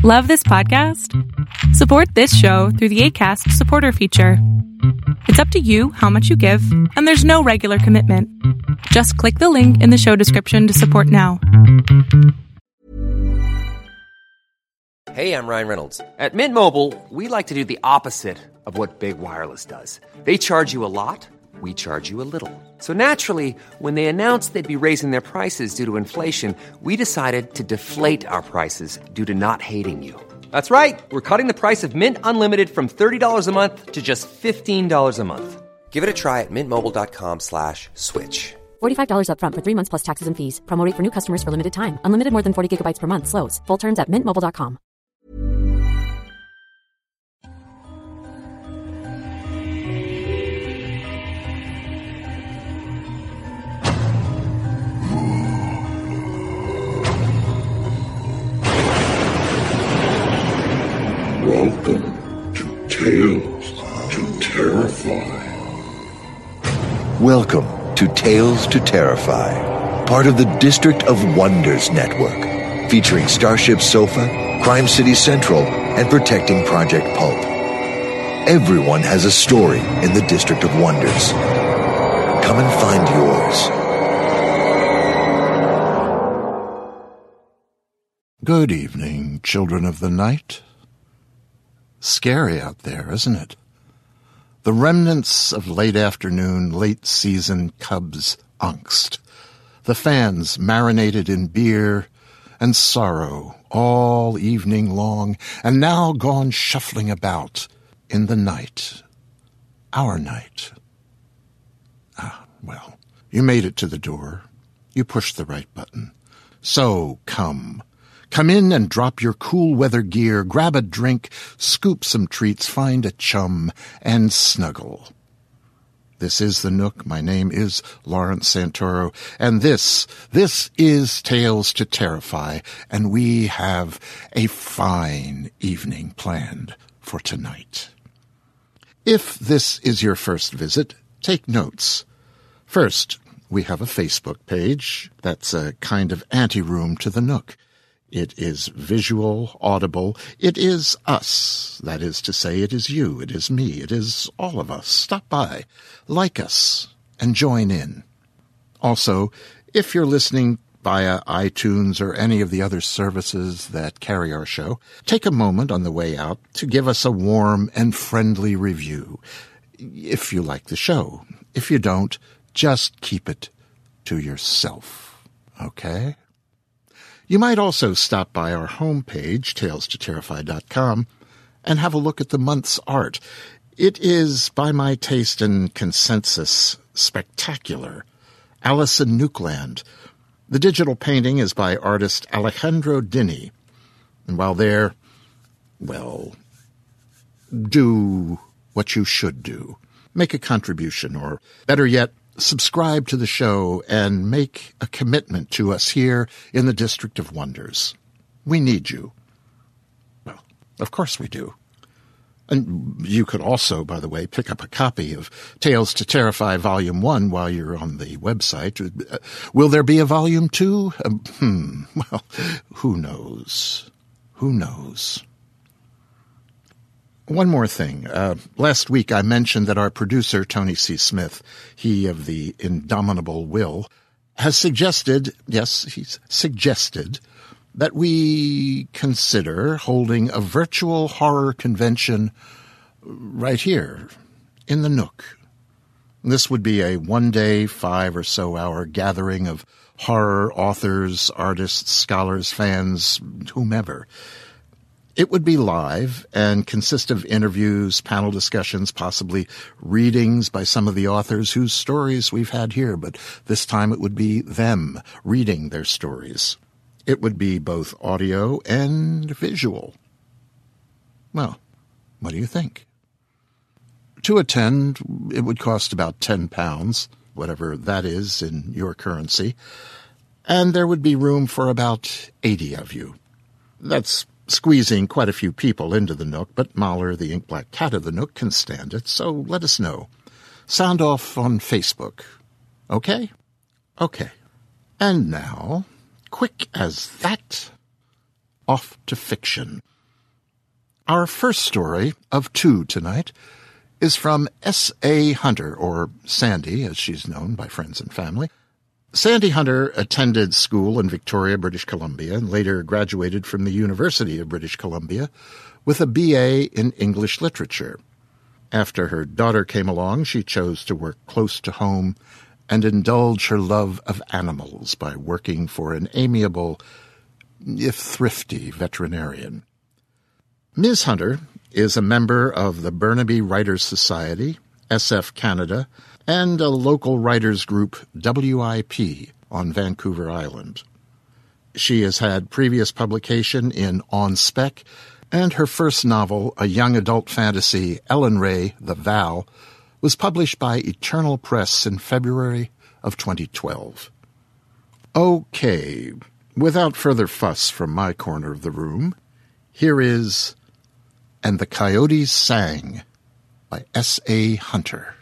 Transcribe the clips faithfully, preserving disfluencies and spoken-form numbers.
Love this podcast? Support this show through the Acast supporter feature. It's up to you how much you give, and there's no regular commitment. Just click the link in the show description to support now. Hey, I'm Ryan Reynolds. At Mint Mobile, we like to do the opposite of what Big Wireless does. They charge you a lot, we charge you a little. So naturally, when they announced they'd be raising their prices due to inflation, we decided to deflate our prices due to not hating you. That's right. We're cutting the price of Mint Unlimited from thirty dollars a month to just fifteen dollars a month. Give it a try at mintmobile.com slash switch. forty-five dollars up front for three months plus taxes and fees. Promo rate for new customers for limited time. Unlimited more than forty gigabytes per month. Slows full terms at mint mobile dot com. Welcome to Tales to Terrify. Welcome to Tales to Terrify, part of the District of Wonders network, featuring Starship Sofa, Crime City Central, and Protecting Project Pulp. Everyone has a story in the District of Wonders. Come and find yours. Good evening, children of the night. Scary out there, isn't it? The remnants of late afternoon, late season Cubs angst. The fans marinated in beer and sorrow all evening long, and now gone shuffling about in the night. Our night. Ah, well, you made it to the door. You pushed the right button. So come. Come in and drop your cool weather gear, grab a drink, scoop some treats, find a chum, and snuggle. This is The Nook. My name is Lawrence Santoro, and this, this is Tales to Terrify, and we have a fine evening planned for tonight. If this is your first visit, take notes. First, we have a Facebook page. That's a kind of anteroom to The Nook. It is visual, audible. It is us. That is to say, it is you, it is me, it is all of us. Stop by, like us, and join in. Also, if you're listening via iTunes or any of the other services that carry our show, take a moment on the way out to give us a warm and friendly review. If you like the show. If you don't, just keep it to yourself. Okay? You might also stop by our homepage, tales to terrify dot com, and have a look at the month's art. It is, by my taste and consensus, spectacular. Alison Nukeland. The digital painting is by artist Alejandro Dini. And while there, well, do what you should do. Make a contribution, or better yet, subscribe to the show and make a commitment to us here in the District of Wonders. We need you. Well, of course we do. And you could also, by the way, pick up a copy of Tales to Terrify Volume one while you're on the website. Uh, will there be a Volume two? Um, hmm, well, who knows? Who knows? One more thing. Uh, last week I mentioned that our producer, Tony C. Smith, he of the indomitable will, has suggested, yes, he's suggested, that we consider holding a virtual horror convention right here in the Nook. This would be a one-day, five or so hour gathering of horror authors, artists, scholars, fans, whomever. It would be live and consist of interviews, panel discussions, possibly readings by some of the authors whose stories we've had here, but this time it would be them reading their stories. It would be both audio and visual. Well, what do you think? To attend, it would cost about ten pounds, whatever that is in your currency, and there would be room for about eighty of you. That's squeezing quite a few people into the Nook, but Mahler, the ink-black cat of the Nook, can stand it, so let us know. Sound off on Facebook. Okay? Okay. And now, quick as that, off to fiction. Our first story, of two tonight, is from S A Hunter, or Sandy, as she's known by friends and family. Sandy Hunter attended school in Victoria, British Columbia, and later graduated from the University of British Columbia with a B A in English literature. After her daughter came along, she chose to work close to home and indulge her love of animals by working for an amiable, if thrifty, veterinarian. Miz Hunter is a member of the Burnaby Writers Society, S F Canada, and a local writers group, W I P, on Vancouver Island. She has had previous publication in On Spec, and her first novel, a young adult fantasy, Ellen Ray, The Vow, was published by Eternal Press in February of twenty twelve. Okay, without further fuss from my corner of the room, here is And the Coyotes Sang by S A Hunter.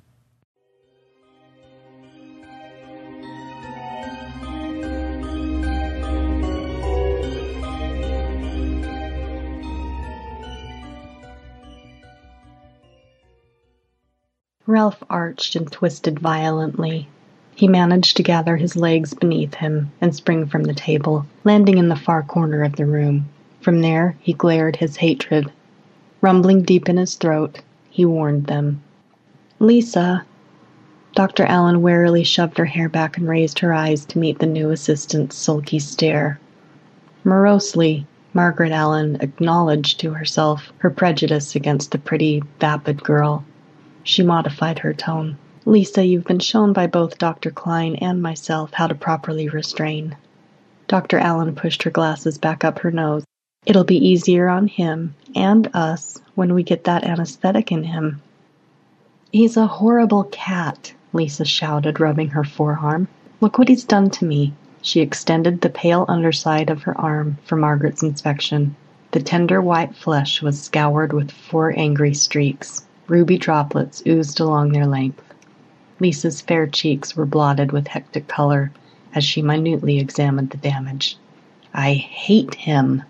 Ralph arched and twisted violently. He managed to gather his legs beneath him and spring from the table, landing in the far corner of the room. From there, he glared his hatred. Rumbling deep in his throat, he warned them. "Lisa." Doctor Allen warily shoved her hair back and raised her eyes to meet the new assistant's sulky stare. Morosely, Margaret Allen acknowledged to herself her prejudice against the pretty, vapid girl. She modified her tone. "Lisa, you've been shown by both Doctor Klein and myself how to properly restrain." Doctor Allen pushed her glasses back up her nose. "It'll be easier on him and us when we get that anesthetic in him." "He's a horrible cat," Lisa shouted, rubbing her forearm. "Look what he's done to me." She extended the pale underside of her arm for Margaret's inspection. The tender white flesh was scoured with four angry streaks. Ruby droplets oozed along their length. Lisa's fair cheeks were blotted with hectic color as she minutely examined the damage. "I hate him."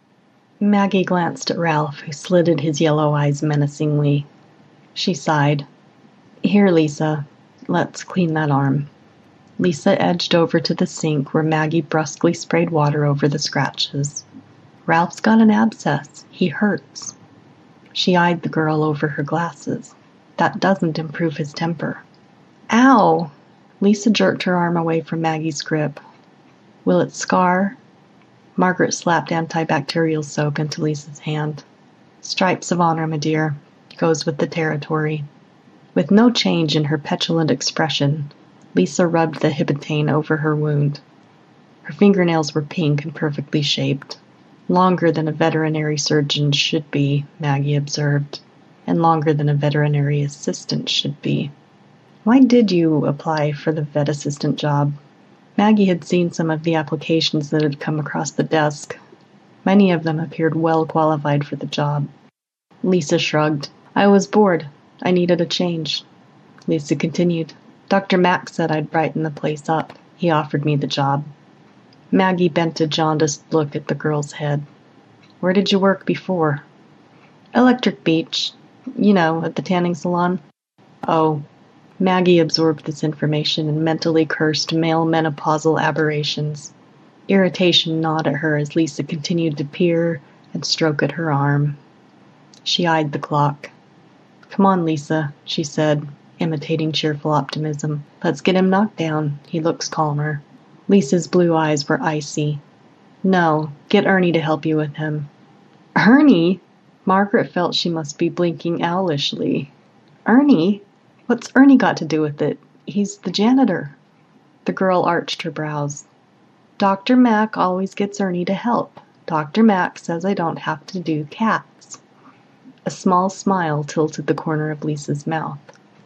Maggie glanced at Ralph, who slitted his yellow eyes menacingly. She sighed. "Here, Lisa, let's clean that arm." Lisa edged over to the sink where Maggie brusquely sprayed water over the scratches. "Ralph's got an abscess. He hurts." She eyed the girl over her glasses. "That doesn't improve his temper." "Ow!" Lisa jerked her arm away from Maggie's grip. "Will it scar?" Margaret slapped antibacterial soap into Lisa's hand. "Stripes of honor, my dear. Goes with the territory." With no change in her petulant expression, Lisa rubbed the Hibitane over her wound. Her fingernails were pink and perfectly shaped. Longer than a veterinary surgeon should be, Maggie observed, and longer than a veterinary assistant should be. "Why did you apply for the vet assistant job?" Maggie had seen some of the applications that had come across the desk. Many of them appeared well qualified for the job. Lisa shrugged. "I was bored. I needed a change." Lisa continued. "Doctor Mack said I'd brighten the place up. He offered me the job." Maggie bent a jaundiced look at the girl's head. "Where did you work before?" "Electric Beach. You know, at the tanning salon." "Oh." Maggie absorbed this information and mentally cursed male menopausal aberrations. Irritation gnawed at her as Lisa continued to peer and stroke at her arm. She eyed the clock. "Come on, Lisa," she said, imitating cheerful optimism. "Let's get him knocked down. He looks calmer." Lisa's blue eyes were icy. "No, get Ernie to help you with him." "Ernie?" Margaret felt she must be blinking owlishly. "Ernie? What's Ernie got to do with it? He's the janitor." The girl arched her brows. "Doctor Mack always gets Ernie to help. Doctor Mack says I don't have to do cats." A small smile tilted the corner of Lisa's mouth.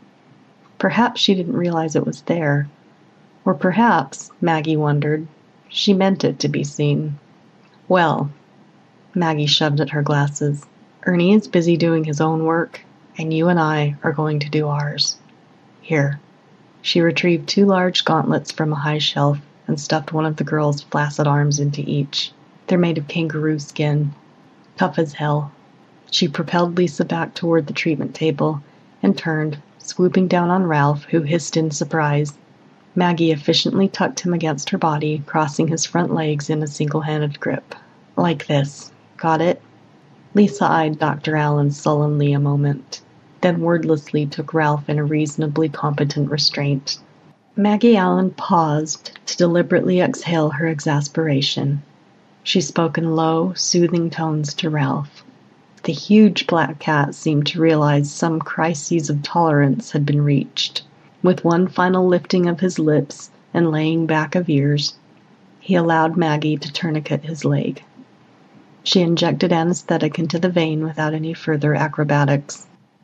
Perhaps she didn't realize it was there. Or perhaps, Maggie wondered, she meant it to be seen. "Well," Maggie shoved at her glasses, "Ernie is busy doing his own work, and you and I are going to do ours. Here." She retrieved two large gauntlets from a high shelf and stuffed one of the girl's flaccid arms into each. They're made of kangaroo skin. Tough as hell. She propelled Lisa back toward the treatment table and turned, swooping down on Ralph, who hissed in surprise. Maggie efficiently tucked him against her body, crossing his front legs in a single-handed grip. Like this. Got it? Lisa eyed Doctor Allen sullenly a moment, then wordlessly took Ralph in a reasonably competent restraint. Maggie Allen paused to deliberately exhale her exasperation. She spoke in low, soothing tones to Ralph. The huge black cat seemed to realize some crises of tolerance had been reached. With one final lifting of his lips and laying back of ears, he allowed Maggie to tourniquet his leg. She injected anesthetic into the vein without any further acrobatics.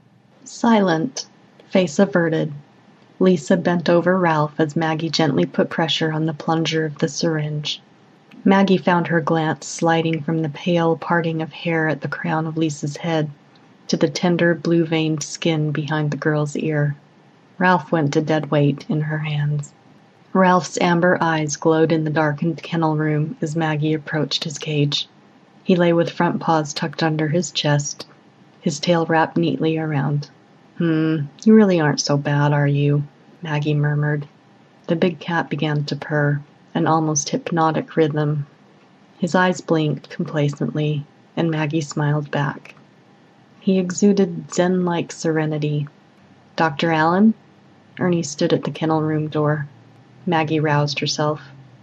Silent, face averted, Lisa bent over Ralph as Maggie gently put pressure on the plunger of the syringe. Maggie found her glance sliding from the pale parting of hair at the crown of Lisa's head to the tender blue-veined skin behind the girl's ear. Ralph went to dead weight in her hands. Ralph's amber eyes glowed in the darkened kennel room as Maggie approached his cage. He lay with front paws tucked under his chest, his tail wrapped neatly around. Hmm, you really aren't so bad, are you? Maggie murmured. The big cat began to purr, an almost hypnotic rhythm. His eyes blinked complacently, and Maggie smiled back. He exuded zen-like serenity. Doctor Allen? Ernie stood at the kennel room door. Maggie roused herself.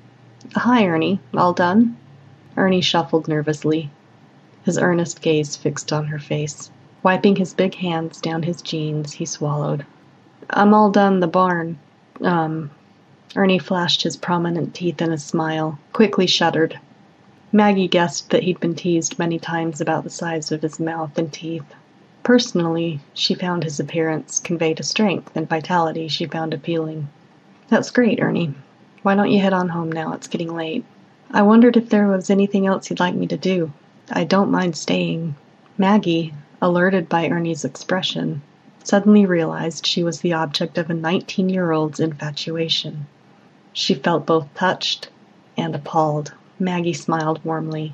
Hi, Ernie. All done? Ernie shuffled nervously, his earnest gaze fixed on her face. Wiping his big hands down his jeans, he swallowed. I'm all done the barn. Um... Ernie flashed his prominent teeth in a smile, quickly shuddered. Maggie guessed that he'd been teased many times about the size of his mouth and teeth. Personally, she found his appearance conveyed a strength and vitality she found appealing. That's great, Ernie. Why don't you head on home now? It's getting late. I wondered if there was anything else you'd like me to do. I don't mind staying. Maggie, alerted by Ernie's expression, suddenly realized she was the object of a nineteen-year-old's infatuation. She felt both touched and appalled. Maggie smiled warmly.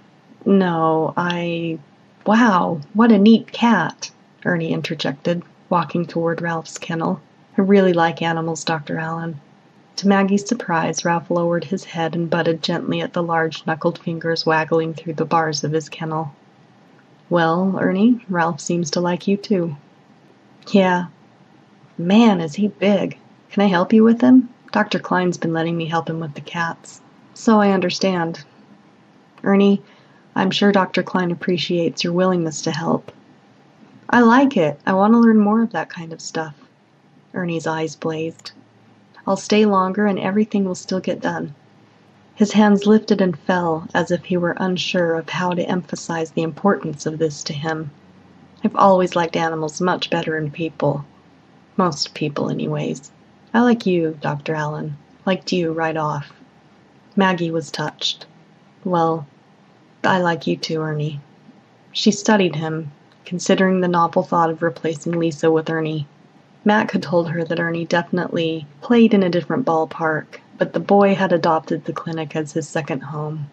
No, I... Wow, what a neat cat, Ernie interjected, walking toward Ralph's kennel. I really like animals, Doctor Allen. To Maggie's surprise, Ralph lowered his head and butted gently at the large knuckled fingers waggling through the bars of his kennel. Well, Ernie, Ralph seems to like you too. Yeah. Man, is he big. Can I help you with him? Doctor Klein's been letting me help him with the cats. So I understand. Ernie, I'm sure Doctor Klein appreciates your willingness to help. I like it. I want to learn more of that kind of stuff. Ernie's eyes blazed. I'll stay longer and everything will still get done. His hands lifted and fell as if he were unsure of how to emphasize the importance of this to him. I've always liked animals much better than people. Most people, anyways. I like you, Doctor Allen. Liked you right off. Maggie was touched. Well, I like you too, Ernie. She studied him, considering the novel thought of replacing Lisa with Ernie. Mac had told her that Ernie definitely played in a different ballpark, but the boy had adopted the clinic as his second home.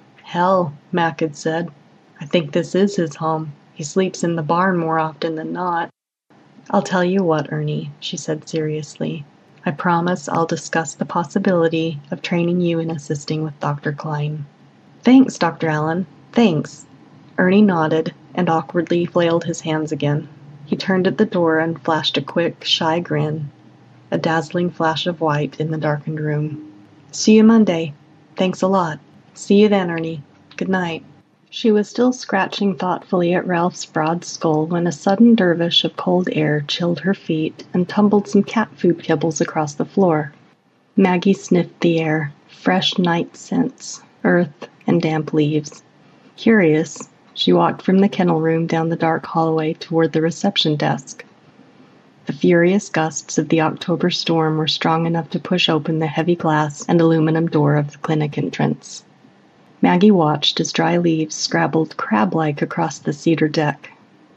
Hell, Mac had said. I think this is his home. He sleeps in the barn more often than not. I'll tell you what, Ernie, she said seriously. I promise I'll discuss the possibility of training you in assisting with Doctor Klein. Thanks, Doctor Allen. Thanks. Ernie nodded and awkwardly flailed his hands again. He turned at the door and flashed a quick, shy grin, a dazzling flash of white in the darkened room. See you Monday. Thanks a lot. See you then, Ernie. Good night. She was still scratching thoughtfully at Ralph's broad skull when a sudden dervish of cold air chilled her feet and tumbled some cat food kibbles across the floor. Maggie sniffed the air, fresh night scents, earth, and damp leaves. Curious, she walked from the kennel room down the dark hallway toward the reception desk. The furious gusts of the October storm were strong enough to push open the heavy glass and aluminum door of the clinic entrance. Maggie watched as dry leaves scrabbled crab-like across the cedar deck.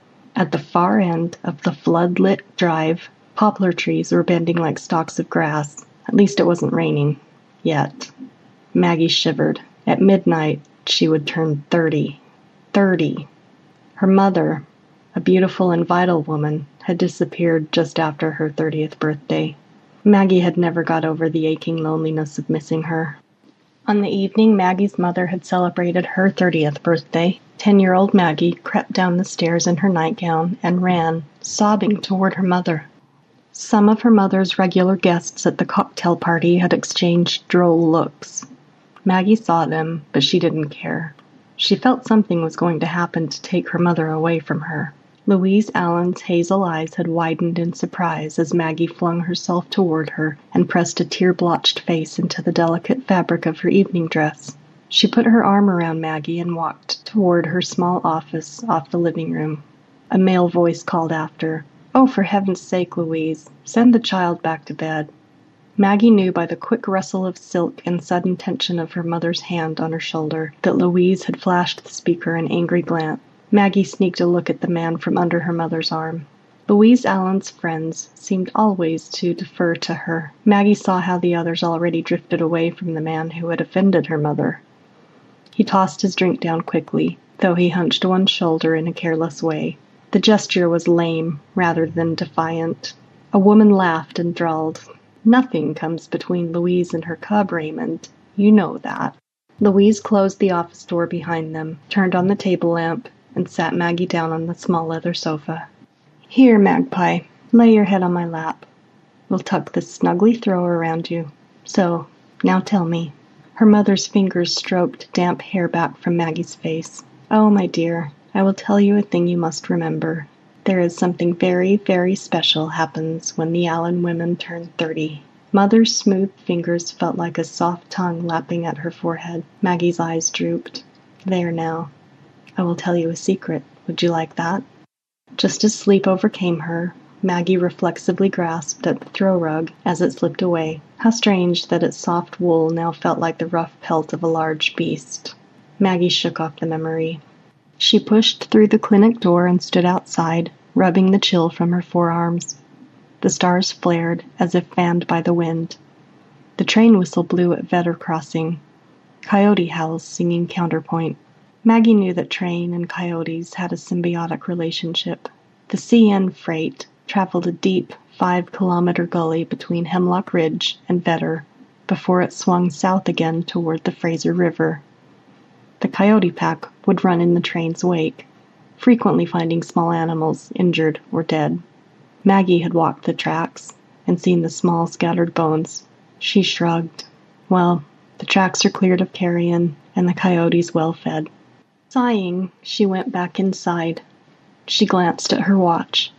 At the far end of the flood-lit drive, poplar trees were bending like stalks of grass. At least it wasn't raining. Yet. Maggie shivered. At midnight, she would turn thirty. Thirty. Her mother, a beautiful and vital woman, had disappeared just after her thirtieth birthday. Maggie had never got over the aching loneliness of missing her. On the evening Maggie's mother had celebrated her thirtieth birthday, ten-year-old Maggie crept down the stairs in her nightgown and ran, sobbing, toward her mother. Some of her mother's regular guests at the cocktail party had exchanged droll looks. Maggie saw them, but she didn't care. She felt something was going to happen to take her mother away from her. Louise Allen's hazel eyes had widened in surprise as Maggie flung herself toward her and pressed a tear-blotched face into the delicate fabric of her evening dress. She put her arm around Maggie and walked toward her small office off the living room. A male voice called after, "Oh, for heaven's sake, Louise, send the child back to bed." Maggie knew by the quick rustle of silk and sudden tension of her mother's hand on her shoulder that Louise had flashed the speaker an angry glance. Maggie sneaked a look at the man from under her mother's arm. Louise Allen's friends seemed always to defer to her. Maggie saw how the others already drifted away from the man who had offended her mother. He tossed his drink down quickly, though he hunched one shoulder in a careless way. The gesture was lame rather than defiant. A woman laughed and drawled, "Nothing comes between Louise and her cub, Raymond. You know that." Louise closed the office door behind them, turned on the table lamp, and sat Maggie down on the small leather sofa. "Here, Magpie, lay your head on my lap. We'll tuck this snugly throw around you. So, now tell me." Her mother's fingers stroked damp hair back from Maggie's face. "Oh, my dear, I will tell you a thing you must remember. There is something very, very special happens when the Allen women turn thirty." Mother's smooth fingers felt like a soft tongue lapping at her forehead. Maggie's eyes drooped. "There now. I will tell you a secret. Would you like that?" Just as sleep overcame her, Maggie reflexively grasped at the throw rug as it slipped away. How strange that its soft wool now felt like the rough pelt of a large beast. Maggie shook off the memory. She pushed through the clinic door and stood outside, rubbing the chill from her forearms. The stars flared as if fanned by the wind. The train whistle blew at Vedder Crossing. Coyote howls singing counterpoint. Maggie knew that train and coyotes had a symbiotic relationship. The C N freight traveled a deep five-kilometer gully between Hemlock Ridge and Vedder before it swung south again toward the Fraser River. The coyote pack would run in the train's wake, frequently finding small animals injured or dead. Maggie had walked the tracks and seen the small scattered bones. She shrugged. Well, the tracks are cleared of carrion and the coyotes well fed. Sighing, she went back inside. She glanced at her watch.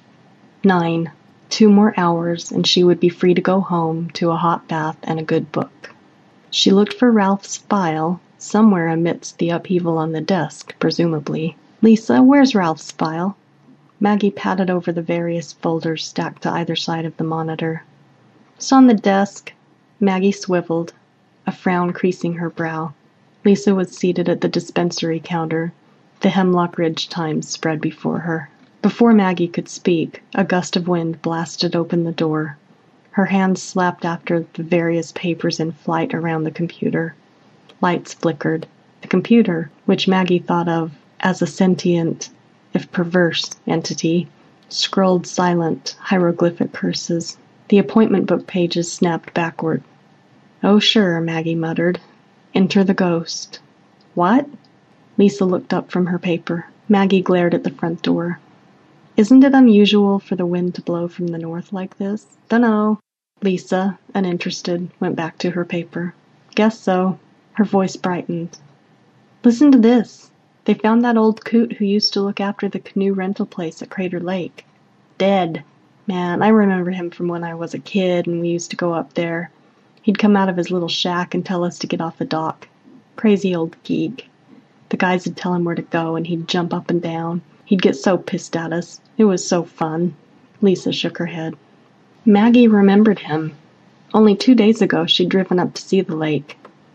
Nine. Two more hours and she would be free to go home to a hot bath and a good book. She looked for Ralph's file, somewhere amidst the upheaval on the desk, presumably. "Lisa, where's Ralph's file?" Maggie patted over the various folders stacked to either side of the monitor. "It's on the desk." Maggie swiveled, a frown creasing her brow. Lisa was seated at the dispensary counter, the Hemlock Ridge Times spread before her. Before Maggie could speak, a gust of wind blasted open the door. Her hands slapped after the various papers in flight around the computer. Lights flickered. The computer, which Maggie thought of as a sentient, if perverse, entity, scrolled silent, hieroglyphic curses. The appointment book pages snapped backward. "Oh, sure," Maggie muttered. "Enter the ghost." "What?" Lisa looked up from her paper. Maggie glared at the front door. "Isn't it unusual for the wind to blow from the north like this?" "Dunno." Lisa, uninterested, went back to her paper. "Guess so." Her voice brightened. "Listen to this. They found that old coot who used to look after the canoe rental place at Crater Lake. Dead. Man, I remember him from when I was a kid and we used to go up there. He'd come out of his little shack and tell us to get off the dock. Crazy old geek. The guys would tell him where to go and he'd jump up and down. He'd get so pissed at us. It was so fun." Lisa shook her head. Maggie remembered him. Only two days ago she'd driven up to see the lake.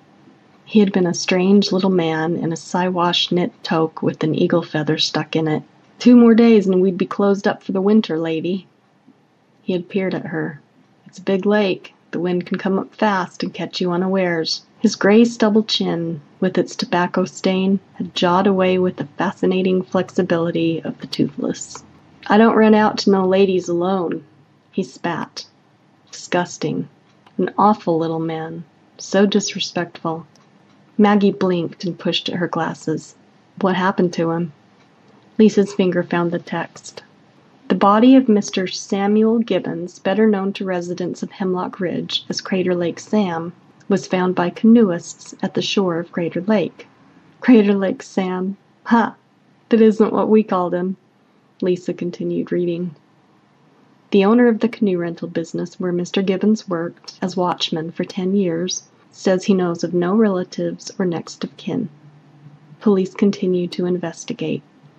He had been a strange little man in a Siwash knit toque with an eagle feather stuck in it. "Two more days and we'd be closed up for the winter, lady." He had peered at her. "It's a big lake. The wind can come up fast and catch you unawares." His gray stubble chin, with its tobacco stain, had jawed away with the fascinating flexibility of the toothless. "I don't run out to no ladies alone," he spat. Disgusting. An awful little man. So disrespectful. Maggie blinked and pushed at her glasses. What happened to him? Lisa's finger found the text. The body of Mister Samuel Gibbons, better known to residents of Hemlock Ridge as Crater Lake Sam, was found by canoeists at the shore of Crater Lake. Crater Lake Sam. Ha! That isn't what we called him. Lisa continued reading. The owner of the canoe rental business where Mister Gibbons worked as watchman for ten years says he knows of no relatives or next of kin. Police continue to investigate.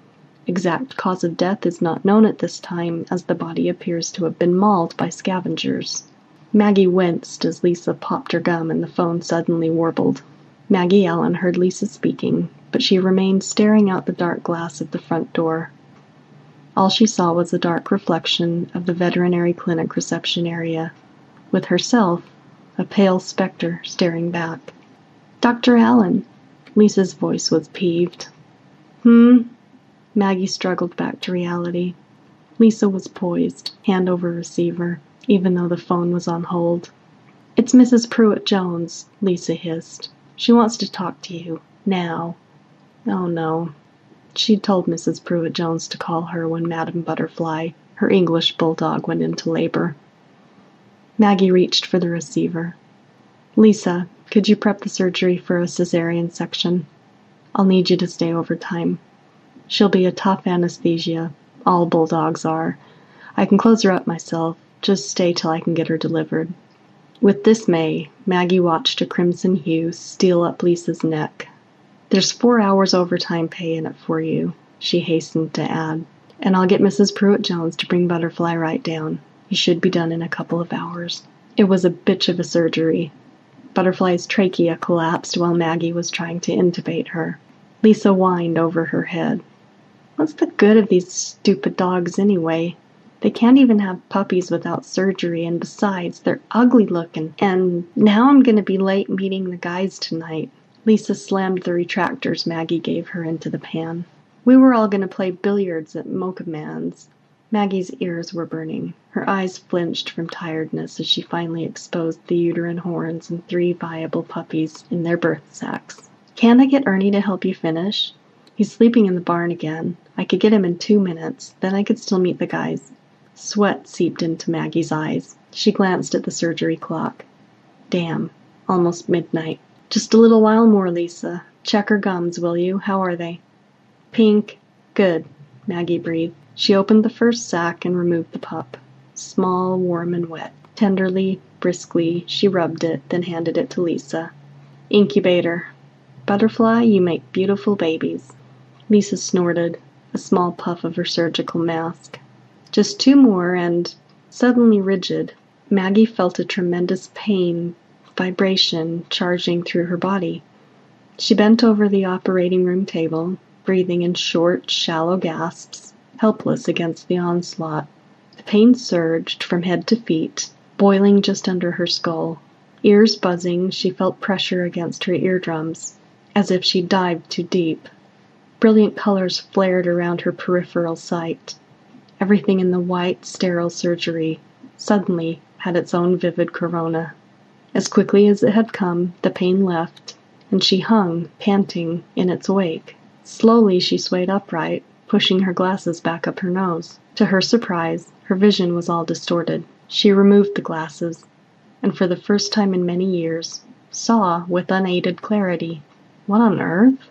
Exact cause of death is not known at this time, as the body appears to have been mauled by scavengers. Maggie winced as Lisa popped her gum and the phone suddenly warbled. Maggie Allen heard Lisa speaking, but she remained staring out the dark glass of the front door. All she saw was a dark reflection of the veterinary clinic reception area, with herself, a pale specter, staring back. "Doctor Allen!" Lisa's voice was peeved. "Hmm?" Maggie struggled back to reality. Lisa was poised, hand over receiver, even though the phone was on hold. "It's Missus Pruitt-Jones," Lisa hissed. "She wants to talk to you. Now." Oh no. She'd told Missus Pruitt-Jones to call her when Madame Butterfly, her English bulldog, went into labor. Maggie reached for the receiver. "Lisa, could you prep the surgery for a cesarean section? I'll need you to stay overtime. She'll be a tough anesthesia. All bulldogs are. I can close her up myself. Just stay till I can get her delivered." With dismay, Maggie watched a crimson hue steal up Lisa's neck. "There's four hours overtime pay in it for you," she hastened to add, "and I'll get Missus Pruitt-Jones to bring Butterfly right down. You should be done in a couple of hours." It was a bitch of a surgery. Butterfly's trachea collapsed while Maggie was trying to intubate her. Lisa whined over her head. "What's the good of these stupid dogs anyway? They can't even have puppies without surgery, and besides, they're ugly looking, and now I'm going to be late meeting the guys tonight." Lisa slammed the retractors Maggie gave her into the pan. "We were all going to play billiards at Mocha Man's." Maggie's ears were burning. Her eyes flinched from tiredness as she finally exposed the uterine horns and three viable puppies in their birth sacks. "Can't I get Ernie to help you finish? He's sleeping in the barn again. I could get him in two minutes. Then I could still meet the guys." Sweat seeped into Maggie's eyes. She glanced at the surgery clock. Damn. Almost midnight. "Just a little while more, Lisa. Check her gums, will you? How are they?" "Pink. Good," Maggie breathed. She opened the first sack and removed the pup. Small, warm, and wet. Tenderly, briskly, she rubbed it, then handed it to Lisa. "Incubator. Butterfly, you make beautiful babies." Lisa snorted, a small puff of her surgical mask. Just two more, and, suddenly rigid, Maggie felt a tremendous pain, vibration, charging through her body. She bent over the operating room table, breathing in short, shallow gasps, helpless against the onslaught. The pain surged from head to feet, boiling just under her skull. Ears buzzing, she felt pressure against her eardrums, as if she'd dived too deep. Brilliant colors flared around her peripheral sight. Everything in the white, sterile surgery suddenly had its own vivid corona. As quickly as it had come, the pain left, and she hung, panting, in its wake. Slowly she swayed upright, pushing her glasses back up her nose. To her surprise, her vision was all distorted. She removed the glasses, and for the first time in many years, saw with unaided clarity. What on earth?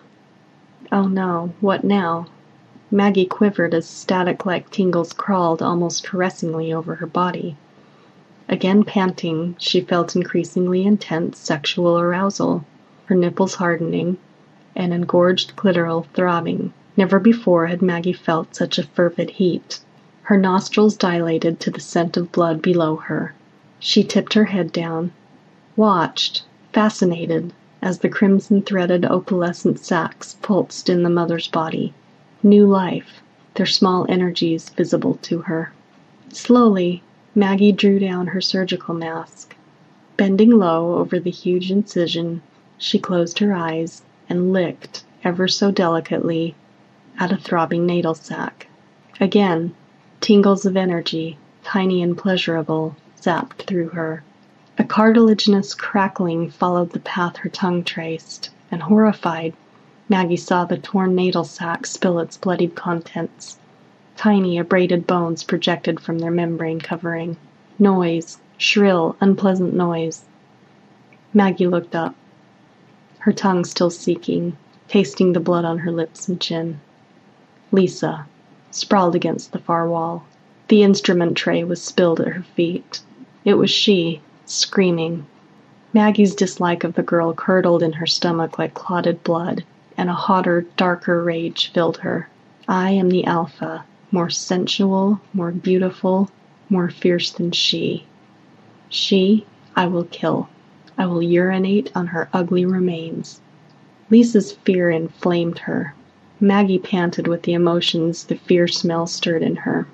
Oh no, what now? Maggie quivered as static-like tingles crawled almost caressingly over her body. Again panting, she felt increasingly intense sexual arousal, her nipples hardening, an engorged clitoral throbbing. Never before had Maggie felt such a fervid heat. Her nostrils dilated to the scent of blood below her. She tipped her head down, watched, fascinated, as the crimson-threaded opalescent sacs pulsed in the mother's body. New life, their small energies visible to her. Slowly, Maggie drew down her surgical mask. Bending low over the huge incision, She closed her eyes and licked, ever so delicately, at a throbbing natal sac. Again, tingles of energy, tiny and pleasurable, zapped through her. A cartilaginous crackling followed the path her tongue traced, and horrified, Maggie saw the torn natal sac spill its bloodied contents. Tiny, abraded bones projected from their membrane covering. Noise, shrill, unpleasant noise. Maggie looked up, her tongue still seeking, tasting the blood on her lips and chin. Lisa, sprawled against the far wall. The instrument tray was spilled at her feet. It was she, screaming. Maggie's dislike of the girl curdled in her stomach like clotted blood, and a hotter, darker rage filled her. I am the alpha, more sensual, more beautiful, more fierce than she. She, I will kill. I will urinate on her ugly remains. Lisa's fear inflamed her. Maggie panted with the emotions the fear smell stirred in her.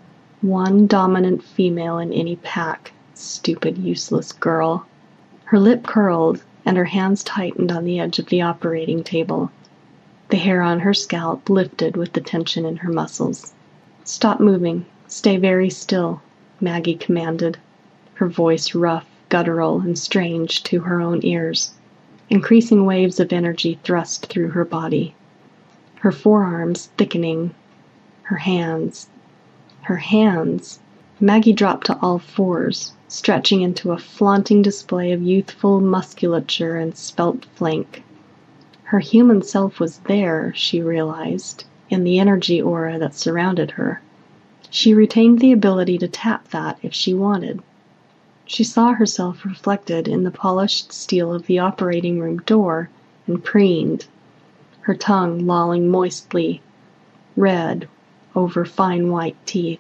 One dominant female in any pack, stupid, useless girl. Her lip curled, and her hands tightened on the edge of the operating table. The hair on her scalp lifted with the tension in her muscles. Stop moving. Stay very still, Maggie commanded, her voice rough, guttural, and strange to her own ears. Increasing waves of energy thrust through her body. Her forearms thickening. Her hands. Her hands. Maggie dropped to all fours, stretching into a flaunting display of youthful musculature and svelte flank. Her human self was there, she realized, in the energy aura that surrounded her. She retained the ability to tap that if she wanted. She saw herself reflected in the polished steel of the operating room door and preened, her tongue lolling moistly, red, over fine white teeth.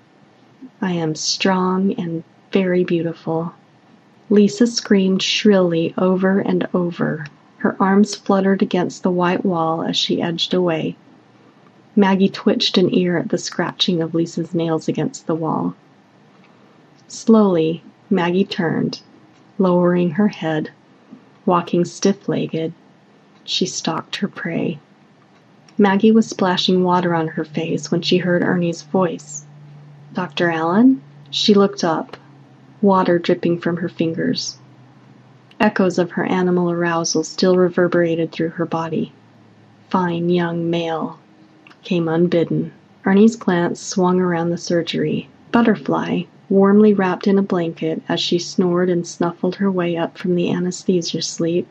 I am strong and very beautiful. Lisa screamed shrilly over and over. Her arms fluttered against the white wall as she edged away. Maggie twitched an ear at the scratching of Lisa's nails against the wall. Slowly, Maggie turned, lowering her head, walking stiff-legged. She stalked her prey. Maggie was splashing water on her face when she heard Ernie's voice. Doctor Allen? She looked up, water dripping from her fingers. Echoes of her animal arousal still reverberated through her body. Fine young male. Came unbidden. Ernie's glance swung around the surgery. Butterfly, warmly wrapped in a blanket as she snored and snuffled her way up from the anesthesia sleep.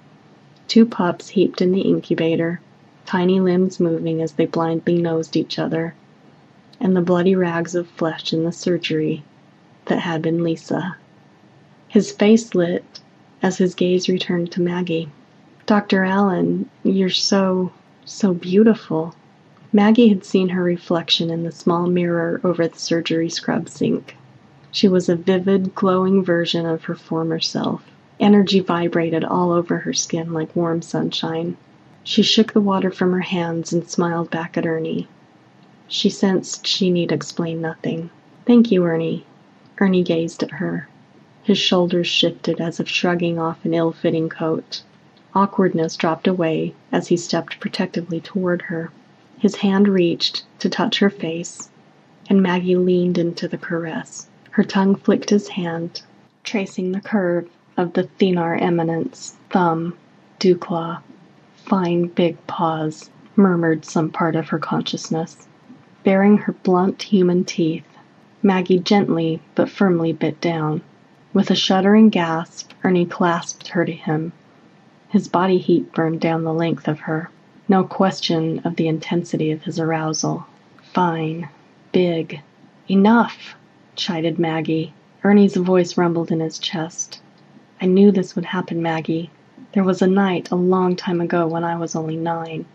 Two pups heaped in the incubator, tiny limbs moving as they blindly nosed each other, and the bloody rags of flesh in the surgery that had been Lisa. His face lit as his gaze returned to Maggie. Doctor Allen, you're so, so beautiful. Maggie had seen her reflection in the small mirror over the surgery scrub sink. She was a vivid, glowing version of her former self. Energy vibrated all over her skin like warm sunshine. She shook the water from her hands and smiled back at Ernie. She sensed she need explain nothing. Thank you, Ernie. Ernie gazed at her. His shoulders shifted as if shrugging off an ill-fitting coat. Awkwardness dropped away as he stepped protectively toward her. His hand reached to touch her face, and Maggie leaned into the caress. Her tongue flicked his hand, tracing the curve of the thenar eminence, thumb, dewclaw, fine big paws, murmured some part of her consciousness. Baring her blunt human teeth, Maggie gently but firmly bit down. With a shuddering gasp, Ernie clasped her to him. His body heat burned down the length of her. No question of the intensity of his arousal. Fine. Big. Enough! Chided Maggie. Ernie's voice rumbled in his chest. I knew this would happen, Maggie. There was a night a long time ago when I was only nine.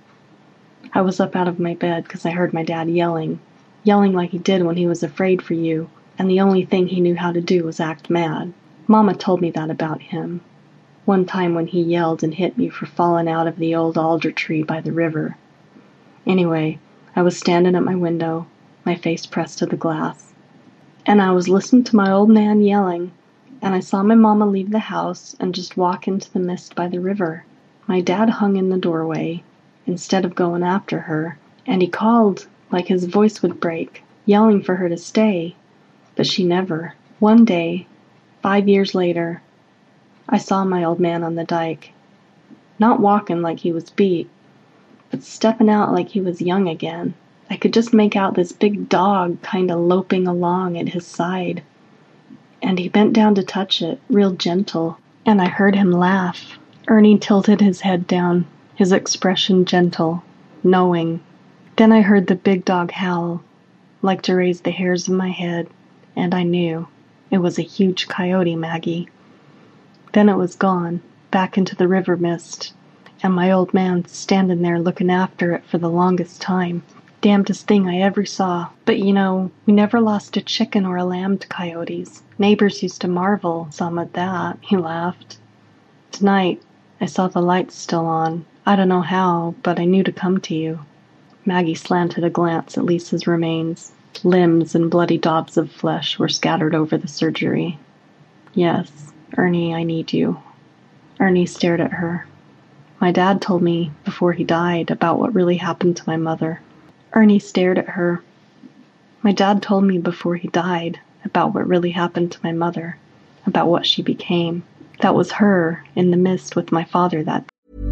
I was up out of my bed because I heard my dad yelling. Yelling like he did when he was afraid for you, and the only thing he knew how to do was act mad. Mama told me that about him. One time when he yelled and hit me for falling out of the old alder tree by the river. Anyway, I was standing at my window, my face pressed to the glass. And I was listening to my old man yelling, and I saw my mama leave the house and just walk into the mist by the river. My dad hung in the doorway instead of going after her, and he called like his voice would break, yelling for her to stay, but she never. One day, five years later, I saw my old man on the dike, not walking like he was beat, but stepping out like he was young again. I could just make out this big dog kinda loping along at his side, and he bent down to touch it, real gentle, and I heard him laugh. Ernie tilted his head down, his expression gentle, knowing. Then I heard the big dog howl, like to raise the hairs of my head, and I knew. It was a huge coyote, Maggie. Then it was gone, back into the river mist, and my old man standing there looking after it for the longest time. Damnedest thing I ever saw. But you know, we never lost a chicken or a lamb to coyotes. Neighbors used to marvel, some at that. He laughed. Tonight, I saw the lights still on. I don't know how, but I knew to come to you. Maggie slanted a glance at Lisa's remains. Limbs and bloody daubs of flesh were scattered over the surgery. Yes, Ernie, I need you. Ernie stared at her. My dad told me, before he died, about what really happened to my mother. Ernie stared at her. My dad told me before he died about what really happened to my mother, about what she became. That was her, in the mist with my father that.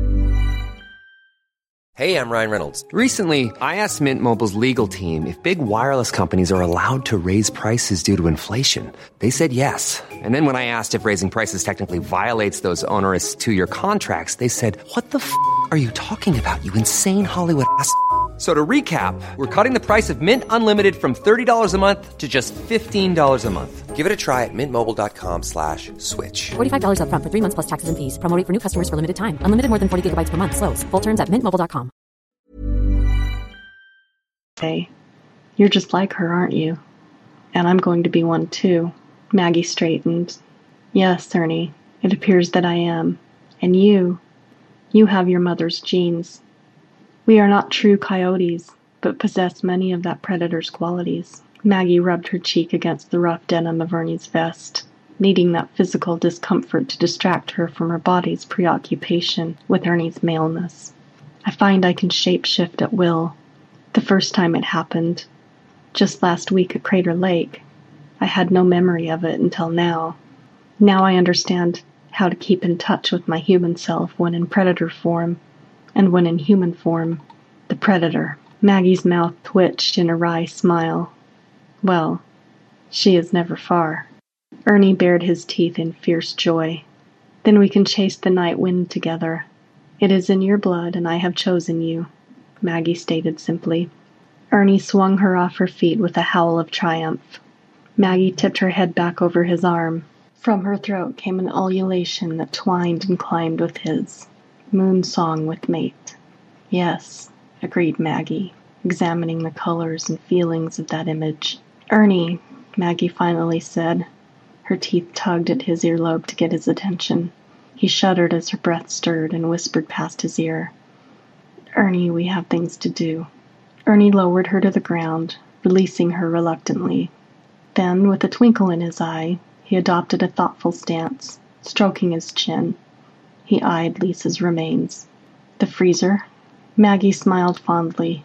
Hey, I'm Ryan Reynolds. Recently, I asked Mint Mobile's legal team if big wireless companies are allowed to raise prices due to inflation. They said yes. And then when I asked if raising prices technically violates those onerous two-year contracts, they said, what the f*** are you talking about, you insane Hollywood ass f- So to recap, we're cutting the price of Mint Unlimited from thirty dollars a month to just fifteen dollars a month. Give it a try at mintmobile.com slash switch. forty-five dollars up front for three months plus taxes and fees. Promo rate for new customers for limited time. Unlimited more than forty gigabytes per month. Slows full terms at mint mobile dot com. Hey, you're just like her, aren't you? And I'm going to be one too. Maggie straightened. Yes, Ernie, it appears that I am. And you, you have your mother's genes. We are not true coyotes, but possess many of that predator's qualities. Maggie rubbed her cheek against the rough denim of Ernie's vest, needing that physical discomfort to distract her from her body's preoccupation with Ernie's maleness. I find I can shape-shift at will. The first time it happened, just last week at Crater Lake, I had no memory of it until now. Now I understand how to keep in touch with my human self when in predator form, and when in human form, the predator. Maggie's mouth twitched in a wry smile. Well, she is never far. Ernie bared his teeth in fierce joy. Then we can chase the night wind together. It is in your blood, and I have chosen you, Maggie stated simply. Ernie swung her off her feet with a howl of triumph. Maggie tipped her head back over his arm. From her throat came an ululation that twined and climbed with his. Moon song with mate. Yes, agreed Maggie, examining the colors and feelings of that image. Ernie, Maggie finally said. Her teeth tugged at his earlobe to get his attention. He shuddered as her breath stirred and whispered past his ear. Ernie, we have things to do. Ernie lowered her to the ground, releasing her reluctantly. Then, with a twinkle in his eye, he adopted a thoughtful stance, stroking his chin. He eyed Lisa's remains. The freezer? Maggie smiled fondly.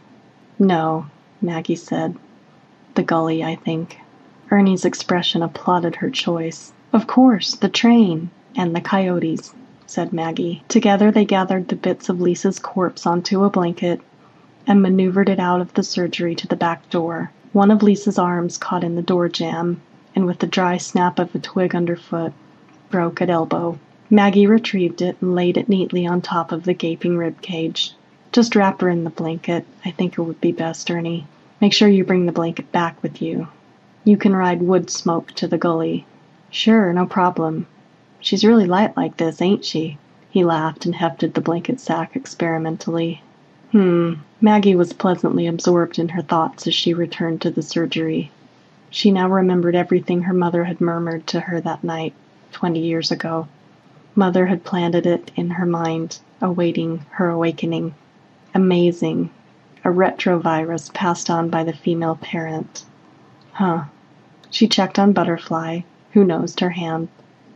No, Maggie said. The gully, I think. Ernie's expression applauded her choice. Of course, the train, and the coyotes, said Maggie. Together they gathered the bits of Lisa's corpse onto a blanket and maneuvered it out of the surgery to the back door. One of Lisa's arms caught in the door jamb, and with the dry snap of a twig underfoot, broke at elbow. Maggie retrieved it and laid it neatly on top of the gaping rib cage. Just wrap her in the blanket. I think it would be best, Ernie. Make sure you bring the blanket back with you. You can ride Wood Smoke to the gully. Sure, no problem. She's really light like this, ain't she? He laughed and hefted the blanket sack experimentally. Hmm. Maggie was pleasantly absorbed in her thoughts as she returned to the surgery. She now remembered everything her mother had murmured to her that night, twenty years ago. Mother had planted it in her mind, awaiting her awakening. Amazing. A retrovirus passed on by the female parent. Huh. She checked on Butterfly, who nosed her hand.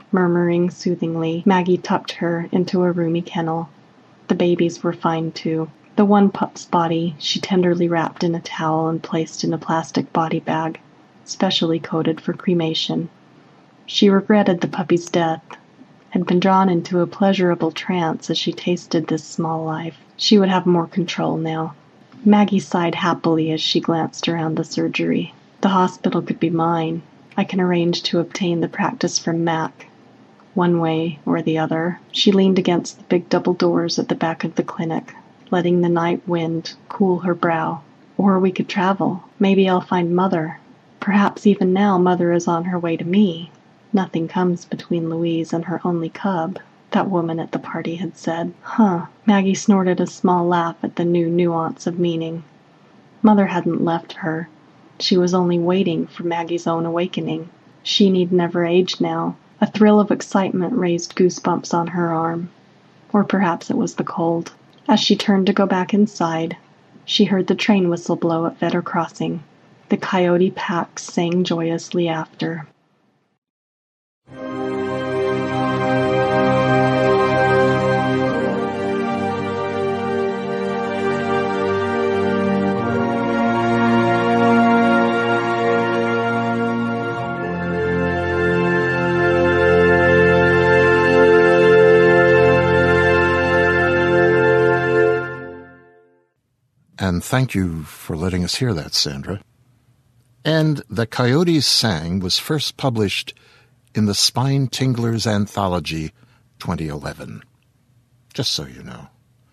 Murmuring soothingly, Maggie tucked her into a roomy kennel. The babies were fine too. The one pup's body she tenderly wrapped in a towel and placed in a plastic body bag, specially coded for cremation. She regretted the puppy's death, had been drawn into a pleasurable trance as she tasted this small life. She would have more control now. Maggie sighed happily as she glanced around the surgery. The hospital could be mine. I can arrange to obtain the practice from Mac. One way or the other. She leaned against the big double doors at the back of the clinic, letting the night wind cool her brow. Or we could travel. Maybe I'll find Mother. Perhaps even now Mother is on her way to me. Nothing comes between Louise and her only cub, that woman at the party had said. Huh. Maggie snorted a small laugh at the new nuance of meaning. Mother hadn't left her. She was only waiting for Maggie's own awakening. She need never age now. A thrill of excitement raised goosebumps on her arm. Or perhaps it was the cold. As she turned to go back inside, she heard the train whistle blow at Vedder Crossing. The coyote pack sang joyously after. And thank you for letting us hear that, Sandra. And The Coyotes Sang was first published in the Spine Tinglers Anthology twenty eleven. Just so you know.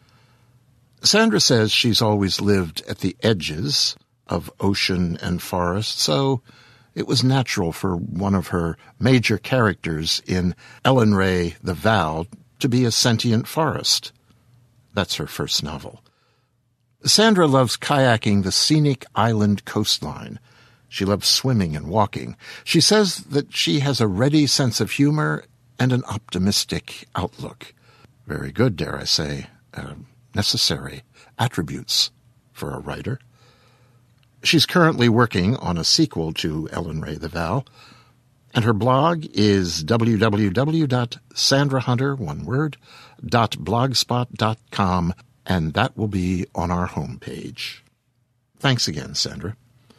Sandra says she's always lived at the edges of ocean and forest, so it was natural for one of her major characters in Ellen Ray the Val to be a sentient forest. That's her first novel. Sandra loves kayaking the scenic island coastline. She loves swimming and walking. She says that she has a ready sense of humor and an optimistic outlook. Very good, dare I say, uh, necessary attributes for a writer. She's currently working on a sequel to Ellen Ray the Val, and her blog is w w w dot sandra hunter, one word, dot blogspot dot com, and that will be on our homepage. Thanks again, Sandra.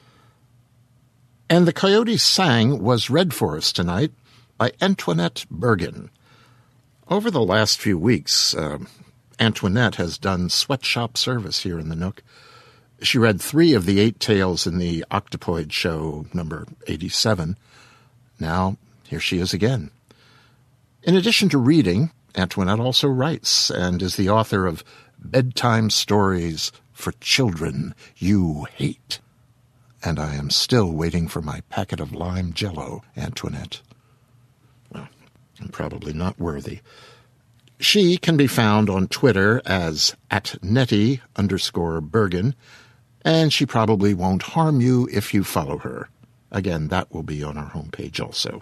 And The Coyotes Sang was read for us tonight by Antoinette Bergen. Over the last few weeks, uh, Antoinette has done sweatshop service here in the Nook. She read three of the eight tales in the Octopoid Show number eighty-seven. Now, here she is again. In addition to reading, Antoinette also writes and is the author of Bedtime Stories for Children You Hate. And I am still waiting for my packet of lime jello, Antoinette. Well, I'm probably not worthy. She can be found on Twitter as at Nettie underscore Bergen, and she probably won't harm you if you follow her. Again, that will be on our homepage also.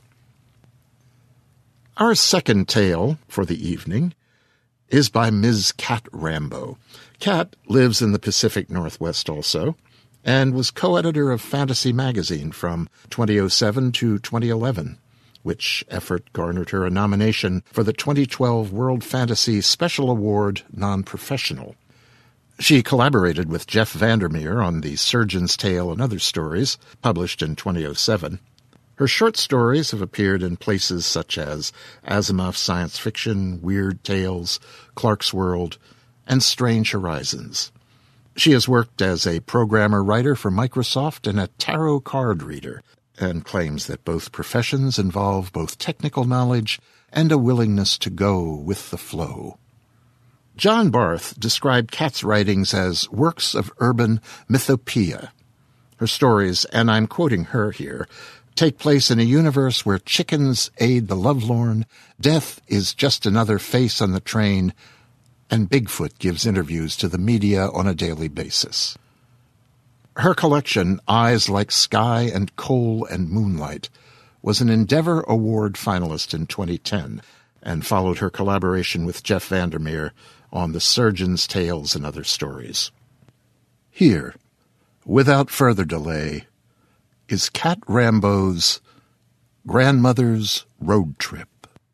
Our second tale for the evening is by Miz Cat Rambo. Cat lives in the Pacific Northwest also, and was co-editor of Fantasy Magazine from twenty oh seven to twenty eleven, which effort garnered her a nomination for the twenty twelve World Fantasy Special Award Non-Professional. She collaborated with Jeff Vandermeer on The Surgeon's Tale and Other Stories, published in twenty oh seven. Her short stories have appeared in places such as Asimov Science Fiction, Weird Tales, Clark's World, and Strange Horizons. She has worked as a programmer-writer for Microsoft and a tarot card reader, and claims that both professions involve both technical knowledge and a willingness to go with the flow. John Barth described Cat's writings as works of urban mythopoeia. Her stories, and I'm quoting her here, take place in a universe where chickens aid the lovelorn, death is just another face on the train, and Bigfoot gives interviews to the media on a daily basis. Her collection, Eyes Like Sky and Coal and Moonlight, was an Endeavor Award finalist in twenty ten and followed her collaboration with Jeff Vandermeer on The Surgeon's Tales and Other Stories. Here, without further delay, is Cat Rambo's Grandmother's Road Trip.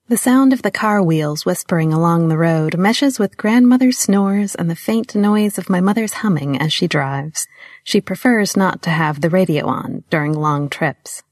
The sound of the car wheels whispering along the road meshes with grandmother's snores and the faint noise of my mother's humming as she drives. She prefers not to have the radio on during long trips.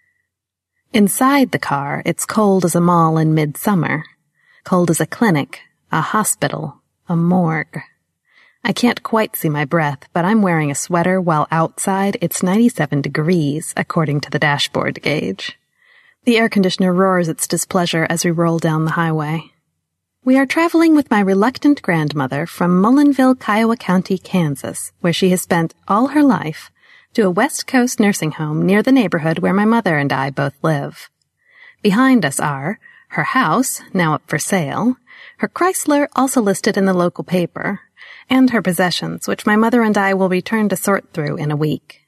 Inside the car, it's cold as a mall in midsummer. Cold as a clinic, a hospital, a morgue. I can't quite see my breath, but I'm wearing a sweater while outside it's ninety-seven degrees, according to the dashboard gauge. The air conditioner roars its displeasure as we roll down the highway. We are traveling with my reluctant grandmother from Mullinville, Kiowa County, Kansas, where she has spent all her life, to a West Coast nursing home near the neighborhood where my mother and I both live. Behind us are her house, now up for sale, her Chrysler, also listed in the local paper, and her possessions, which my mother and I will return to sort through in a week.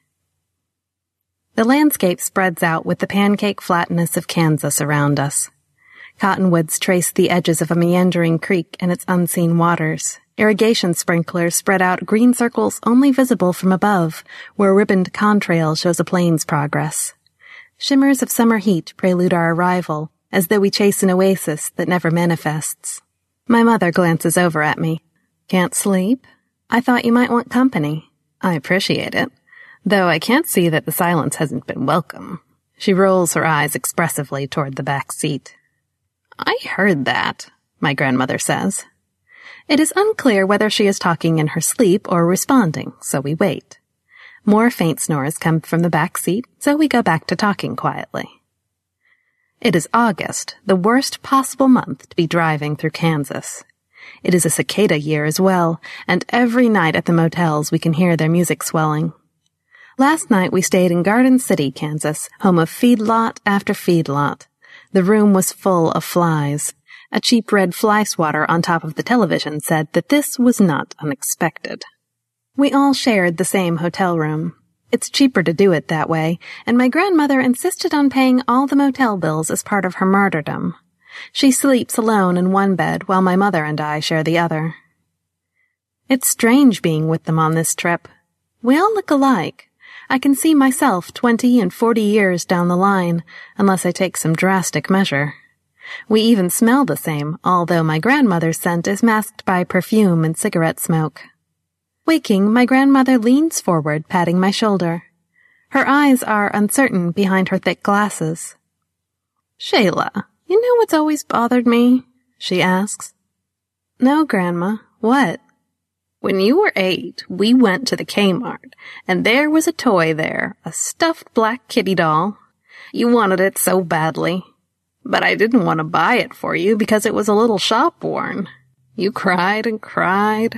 The landscape spreads out with the pancake flatness of Kansas around us. Cottonwoods trace the edges of a meandering creek and its unseen waters. Irrigation sprinklers spread out green circles only visible from above, where a ribboned contrail shows a plane's progress. Shimmers of summer heat prelude our arrival, as though we chase an oasis that never manifests. My mother glances over at me. Can't sleep? I thought you might want company. I appreciate it, though I can't see that the silence hasn't been welcome. She rolls her eyes expressively toward the back seat. I heard that, my grandmother says. It is unclear whether she is talking in her sleep or responding, so we wait. More faint snores come from the back seat, so we go back to talking quietly. It is August, the worst possible month to be driving through Kansas. It is a cicada year as well, and every night at the motels we can hear their music swelling. Last night we stayed in Garden City, Kansas, home of feedlot after feedlot. The room was full of flies. A cheap red fly swatter on top of the television said that this was not unexpected. We all shared the same hotel room. It's cheaper to do it that way, and my grandmother insisted on paying all the motel bills as part of her martyrdom. She sleeps alone in one bed while my mother and I share the other. It's strange being with them on this trip. We all look alike. I can see myself twenty and forty years down the line, unless I take some drastic measure. We even smell the same, although my grandmother's scent is masked by perfume and cigarette smoke. Waking, my grandmother leans forward, patting my shoulder. Her eyes are uncertain behind her thick glasses. Shayla, you know what's always bothered me? She asks. No, Grandma. What? When you were eight, we went to the Kmart, and there was a toy there, a stuffed black kitty doll. You wanted it so badly. But I didn't want to buy it for you because it was a little shop-worn. You cried and cried.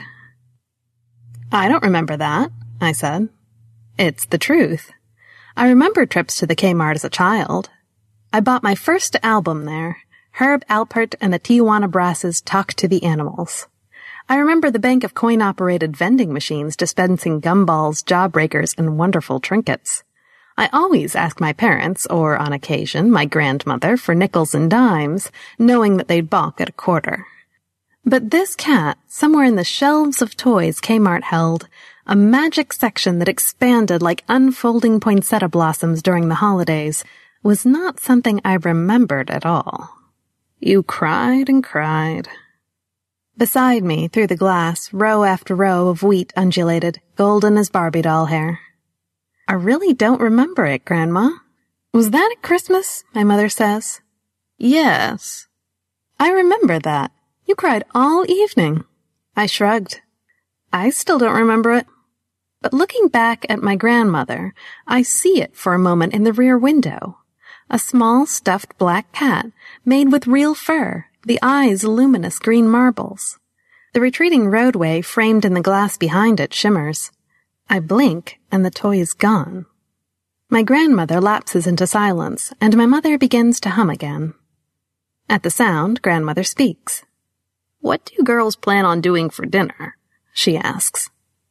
I don't remember that, I said. It's the truth. I remember trips to the Kmart as a child. I bought my first album there, Herb Alpert and the Tijuana Brass's Talk to the Animals. I remember the bank of coin-operated vending machines dispensing gumballs, jawbreakers, and wonderful trinkets. I always asked my parents, or on occasion my grandmother, for nickels and dimes, knowing that they'd balk at a quarter. But this cat, somewhere in the shelves of toys Kmart held, a magic section that expanded like unfolding poinsettia blossoms during the holidays, was not something I remembered at all. You cried and cried. Beside me, through the glass, row after row of wheat undulated, golden as Barbie doll hair. I really don't remember it, Grandma. Was that at Christmas? My mother says. Yes. I remember that. You cried all evening. I shrugged. I still don't remember it. But looking back at my grandmother, I see it for a moment in the rear window. A small stuffed black cat, made with real fur, the eyes luminous green marbles. The retreating roadway framed in the glass behind it shimmers. I blink, and the toy is gone. My grandmother lapses into silence, and my mother begins to hum again. At the sound, grandmother speaks. What do you girls plan on doing for dinner? She asks.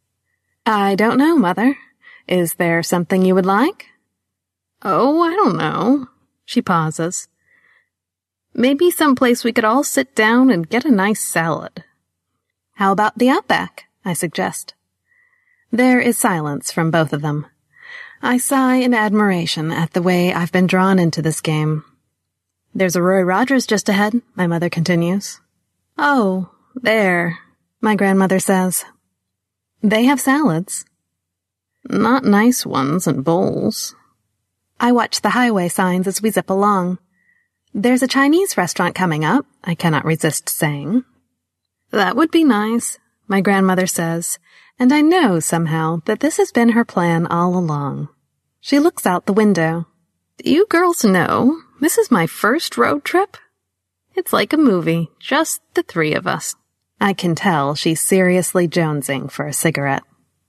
I don't know, Mother. Is there something you would like? Oh, I don't know. She pauses. Maybe someplace we could all sit down and get a nice salad. How about the Outback? I suggest. There is silence from both of them. I sigh in admiration at the way I've been drawn into this game. There's a Roy Rogers just ahead, my mother continues. Oh, there, my grandmother says. They have salads. Not nice ones and bowls. I watch the highway signs as we zip along. There's a Chinese restaurant coming up, I cannot resist saying. That would be nice, my grandmother says, and I know somehow that this has been her plan all along. She looks out the window. Do you girls know this is my first road trip? It's like a movie, just the three of us. I can tell she's seriously jonesing for a cigarette.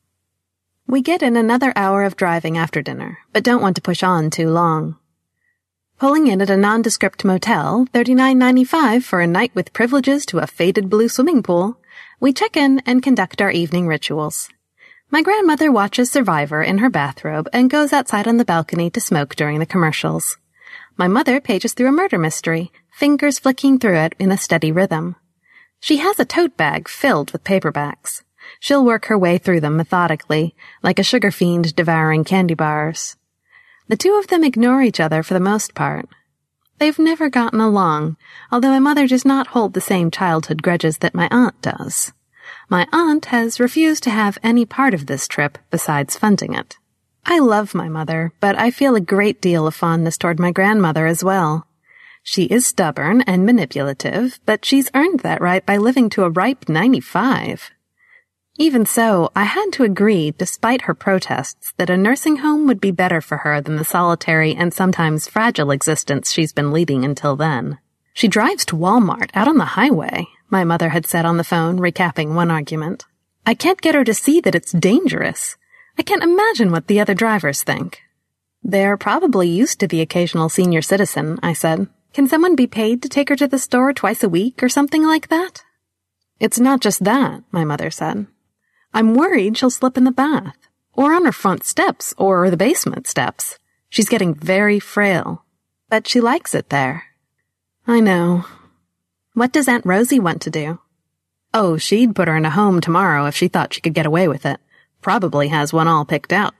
We get in another hour of driving after dinner, but don't want to push on too long. Pulling in at a nondescript motel, thirty-nine ninety-five for a night with privileges to a faded blue swimming pool, we check in and conduct our evening rituals. My grandmother watches Survivor in her bathrobe and goes outside on the balcony to smoke during the commercials. My mother pages through a murder mystery, fingers flicking through it in a steady rhythm. She has a tote bag filled with paperbacks. She'll work her way through them methodically, like a sugar fiend devouring candy bars. The two of them ignore each other for the most part. They've never gotten along, although my mother does not hold the same childhood grudges that my aunt does. My aunt has refused to have any part of this trip besides funding it. I love my mother, but I feel a great deal of fondness toward my grandmother as well. She is stubborn and manipulative, but she's earned that right by living to a ripe ninety-five. Even so, I had to agree, despite her protests, that a nursing home would be better for her than the solitary and sometimes fragile existence she's been leading until then. She drives to Walmart out on the highway, my mother had said on the phone, recapping one argument. I can't get her to see that it's dangerous. I can't imagine what the other drivers think. They're probably used to the occasional senior citizen, I said. Can someone be paid to take her to the store twice a week or something like that? It's not just that, my mother said. I'm worried she'll slip in the bath, or on her front steps, or the basement steps. She's getting very frail, but she likes it there. I know. What does Aunt Rosie want to do? Oh, she'd put her in a home tomorrow if she thought she could get away with it. Probably has one all picked out.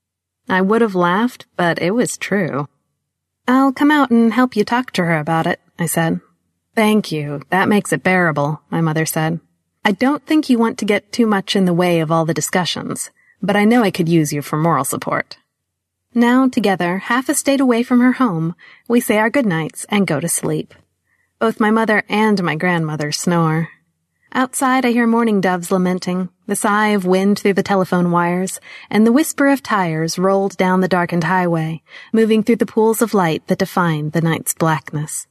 I would have laughed, but it was true. I'll come out and help you talk to her about it, I said. Thank you. That makes it bearable, my mother said. I don't think you want to get too much in the way of all the discussions, but I know I could use you for moral support. Now, together, half a state away from her home, we say our goodnights and go to sleep. Both my mother and my grandmother snore. Outside I hear mourning doves lamenting, the sigh of wind through the telephone wires, and the whisper of tires rolled down the darkened highway, moving through the pools of light that define the night's blackness.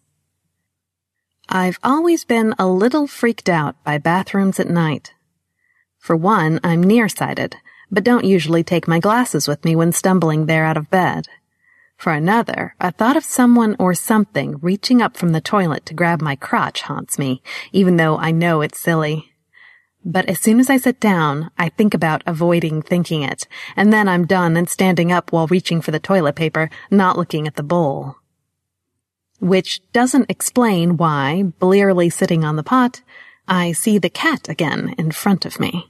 I've always been a little freaked out by bathrooms at night. For one, I'm nearsighted, but don't usually take my glasses with me when stumbling there out of bed. For another, a thought of someone or something reaching up from the toilet to grab my crotch haunts me, even though I know it's silly. But as soon as I sit down, I think about avoiding thinking it, and then I'm done and standing up while reaching for the toilet paper, not looking at the bowl. Which doesn't explain why, blearily sitting on the pot, I see the cat again in front of me.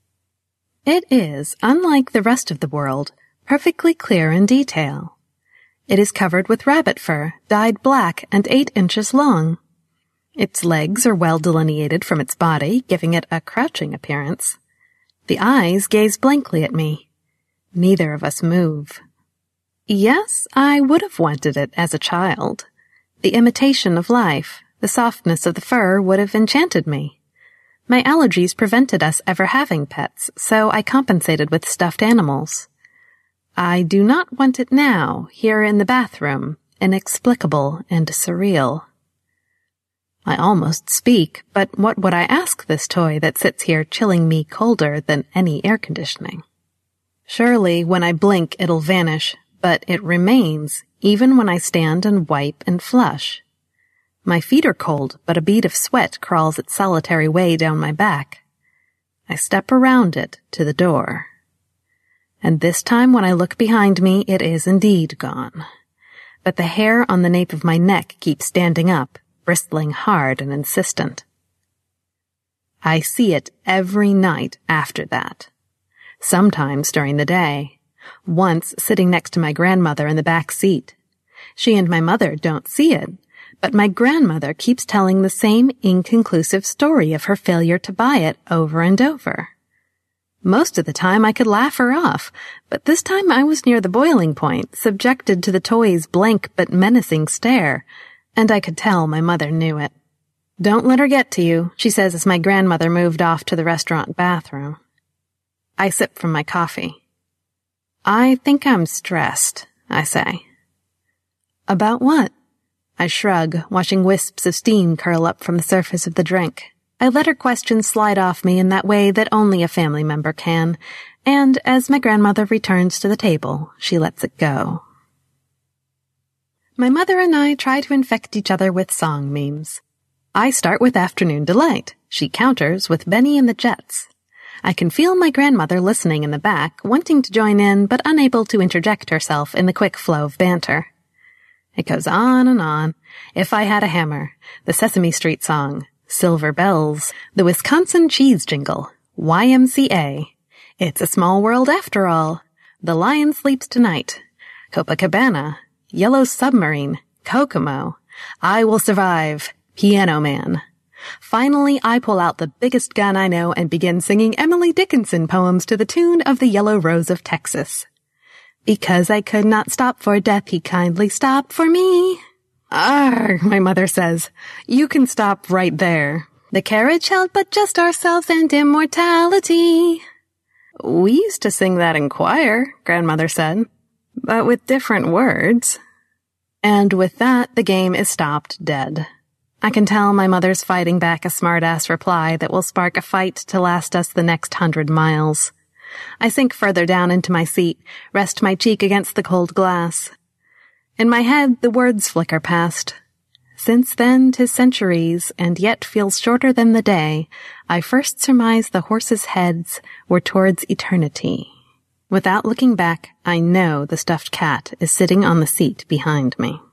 It is, unlike the rest of the world, perfectly clear in detail. It is covered with rabbit fur, dyed black and eight inches long. Its legs are well delineated from its body, giving it a crouching appearance. The eyes gaze blankly at me. Neither of us move. Yes, I would have wanted it as a child. The imitation of life, the softness of the fur would have enchanted me. My allergies prevented us ever having pets, so I compensated with stuffed animals. I do not want it now, here in the bathroom, inexplicable and surreal. I almost speak, but what would I ask this toy that sits here chilling me colder than any air conditioning? Surely, when I blink, it'll vanish, but it remains, even when I stand and wipe and flush. My feet are cold, but a bead of sweat crawls its solitary way down my back. I step around it to the door. And this time when I look behind me, it is indeed gone. But the hair on the nape of my neck keeps standing up, bristling hard and insistent. I see it every night after that. Sometimes during the day. Once sitting next to my grandmother in the back seat. She and my mother don't see it, But my grandmother keeps telling the same inconclusive story of her failure to buy it over and over. Most of the time I could laugh her off, but this time I was near the boiling point, subjected to the toy's blank but menacing stare, and I could tell my mother knew it. "Don't let her get to you," she says as my grandmother moved off to the restaurant bathroom. I sip from my coffee. "I think I'm stressed," I say. "About what?" I shrug, watching wisps of steam curl up from the surface of the drink. I let her question slide off me in that way that only a family member can, and as my grandmother returns to the table, she lets it go. My mother and I try to infect each other with song memes. I start with Afternoon Delight. She counters with Benny and the Jets. I can feel my grandmother listening in the back, wanting to join in but unable to interject herself in the quick flow of banter. It goes on and on. If I Had a Hammer, the Sesame Street song, Silver Bells, the Wisconsin cheese jingle, Y M C A, It's a Small World After All, The Lion Sleeps Tonight, Copacabana, Yellow Submarine, Kokomo, I Will Survive, Piano Man. Finally, I pull out the biggest gun I know and begin singing Emily Dickinson poems to the tune of The Yellow Rose of Texas. Because I could not stop for death, he kindly stopped for me. Arr, my mother says. You can stop right there. The carriage held but just ourselves and immortality. We used to sing that in choir, grandmother said, but with different words. And with that, the game is stopped dead. I can tell my mother's fighting back a smart-ass reply that will spark a fight to last us the next hundred miles. I sink further down into my seat, rest my cheek against the cold glass. In my head, the words flicker past. Since then, 'tis centuries, and yet feels shorter than the day, I first surmised the horses' heads were towards eternity. Without looking back, I know the stuffed cat is sitting on the seat behind me.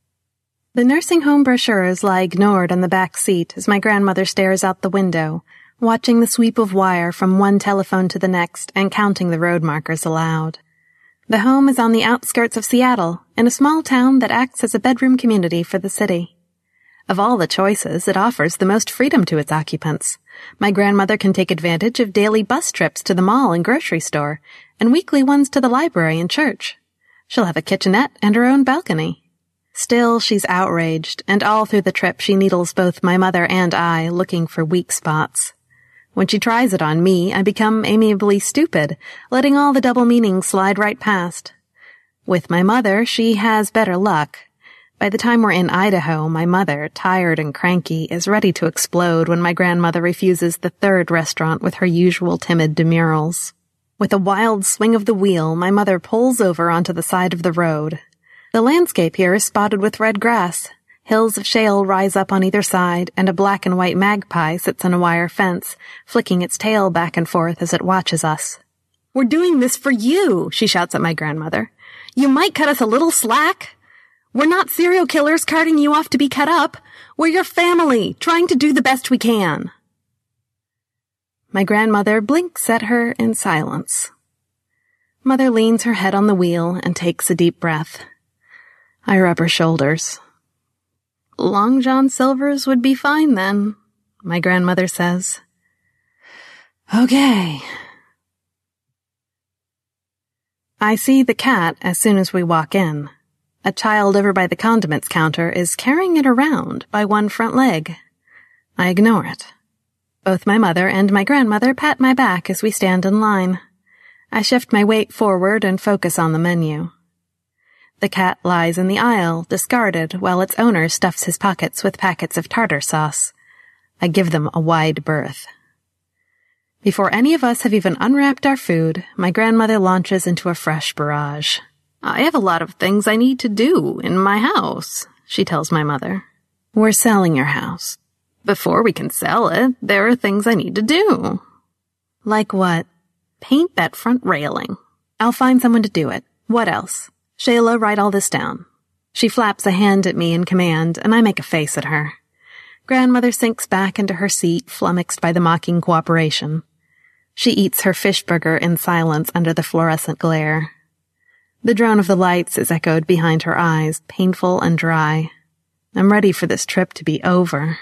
The nursing home brochures lie ignored on the back seat as my grandmother stares out the window, watching the sweep of wire from one telephone to the next and counting the road markers aloud. The home is on the outskirts of Seattle, in a small town that acts as a bedroom community for the city. Of all the choices, it offers the most freedom to its occupants. My grandmother can take advantage of daily bus trips to the mall and grocery store, and weekly ones to the library and church. She'll have a kitchenette and her own balcony. Still, she's outraged, and all through the trip she needles both my mother and I, looking for weak spots. When she tries it on me, I become amiably stupid, letting all the double meanings slide right past. With my mother, she has better luck. By the time we're in Idaho, my mother, tired and cranky, is ready to explode when my grandmother refuses the third restaurant with her usual timid demurrals. With a wild swing of the wheel, my mother pulls over onto the side of the road. The landscape here is spotted with red grass. Hills of shale rise up on either side, and a black and white magpie sits on a wire fence, flicking its tail back and forth as it watches us. "We're doing this for you," she shouts at my grandmother. "You might cut us a little slack. We're not serial killers carting you off to be cut up. We're your family, trying to do the best we can." My grandmother blinks at her in silence. Mother leans her head on the wheel and takes a deep breath. I rub her shoulders. "Long John Silver's would be fine then," my grandmother says. Okay. I see the cat as soon as we walk in. A child over by the condiments counter is carrying it around by one front leg. I ignore it. Both my mother and my grandmother pat my back as we stand in line. I shift my weight forward and focus on the menu. The cat lies in the aisle, discarded, while its owner stuffs his pockets with packets of tartar sauce. I give them a wide berth. Before any of us have even unwrapped our food, my grandmother launches into a fresh barrage. "I have a lot of things I need to do in my house," she tells my mother. "We're selling your house. Before we can sell it, there are things I need to do." "Like what?" "Paint that front railing." "I'll find someone to do it. What else?" "Shayla, write all this down." She flaps a hand at me in command, and I make a face at her. Grandmother sinks back into her seat, flummoxed by the mocking cooperation. She eats her fish burger in silence under the fluorescent glare. The drone of the lights is echoed behind her eyes, painful and dry. I'm ready for this trip to be over.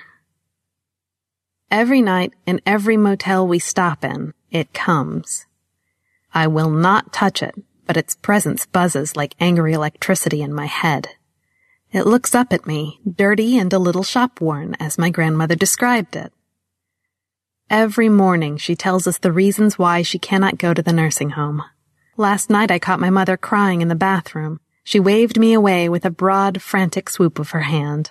Every night, in every motel we stop in, it comes. I will not touch it, but its presence buzzes like angry electricity in my head. It looks up at me, dirty and a little shop-worn, as my grandmother described it. Every morning she tells us the reasons why she cannot go to the nursing home. Last night I caught my mother crying in the bathroom. She waved me away with a broad, frantic swoop of her hand.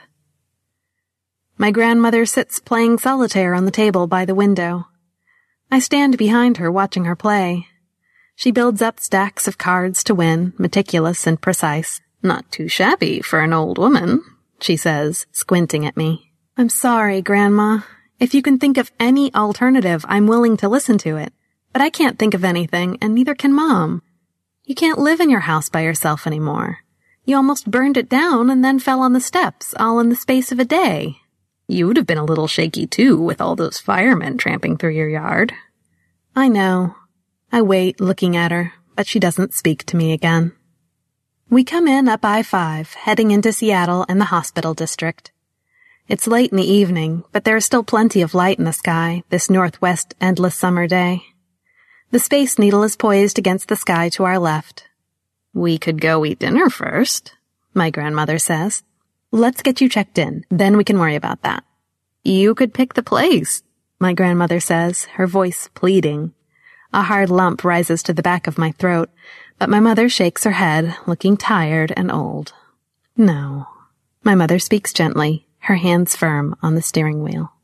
My grandmother sits playing solitaire on the table by the window. I stand behind her watching her play. She builds up stacks of cards to win, meticulous and precise. Not too shabby for an old woman, she says, squinting at me. I'm sorry, Grandma. If you can think of any alternative, I'm willing to listen to it. But I can't think of anything, and neither can Mom. You can't live in your house by yourself anymore. You almost burned it down and then fell on the steps, all in the space of a day. You would have been a little shaky, too, with all those firemen tramping through your yard. I know. I wait, looking at her, but she doesn't speak to me again. We come in up I five, heading into Seattle and the hospital district. It's late in the evening, but there is still plenty of light in the sky, this northwest endless summer day. The Space Needle is poised against the sky to our left. We could go eat dinner first, my grandmother says. Let's get you checked in, then we can worry about that. You could pick the place, my grandmother says, her voice pleading. A hard lump rises to the back of my throat, but my mother shakes her head, looking tired and old. No. My mother speaks gently, her hands firm on the steering wheel.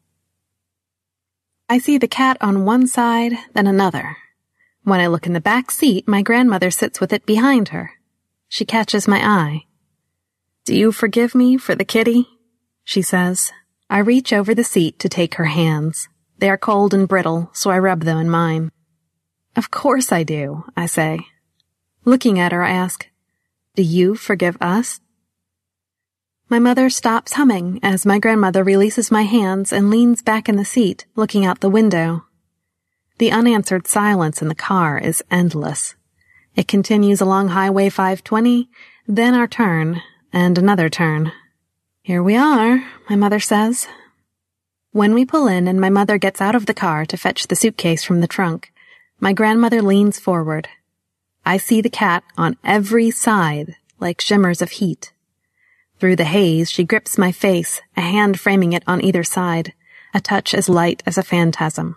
I see the cat on one side, then another. When I look in the back seat, my grandmother sits with it behind her. She catches my eye. Do you forgive me for the kitty? She says. I reach over the seat to take her hands. They are cold and brittle, so I rub them in mine. Of course I do, I say. Looking at her, I ask, do you forgive us? My mother stops humming as my grandmother releases my hands and leans back in the seat, looking out the window. The unanswered silence in the car is endless. It continues along Highway five twenty, then our turn, and another turn. Here we are, my mother says. When we pull in and my mother gets out of the car to fetch the suitcase from the trunk, my grandmother leans forward. I see the cat on every side, like shimmers of heat. Through the haze, she grips my face, a hand framing it on either side, a touch as light as a phantasm.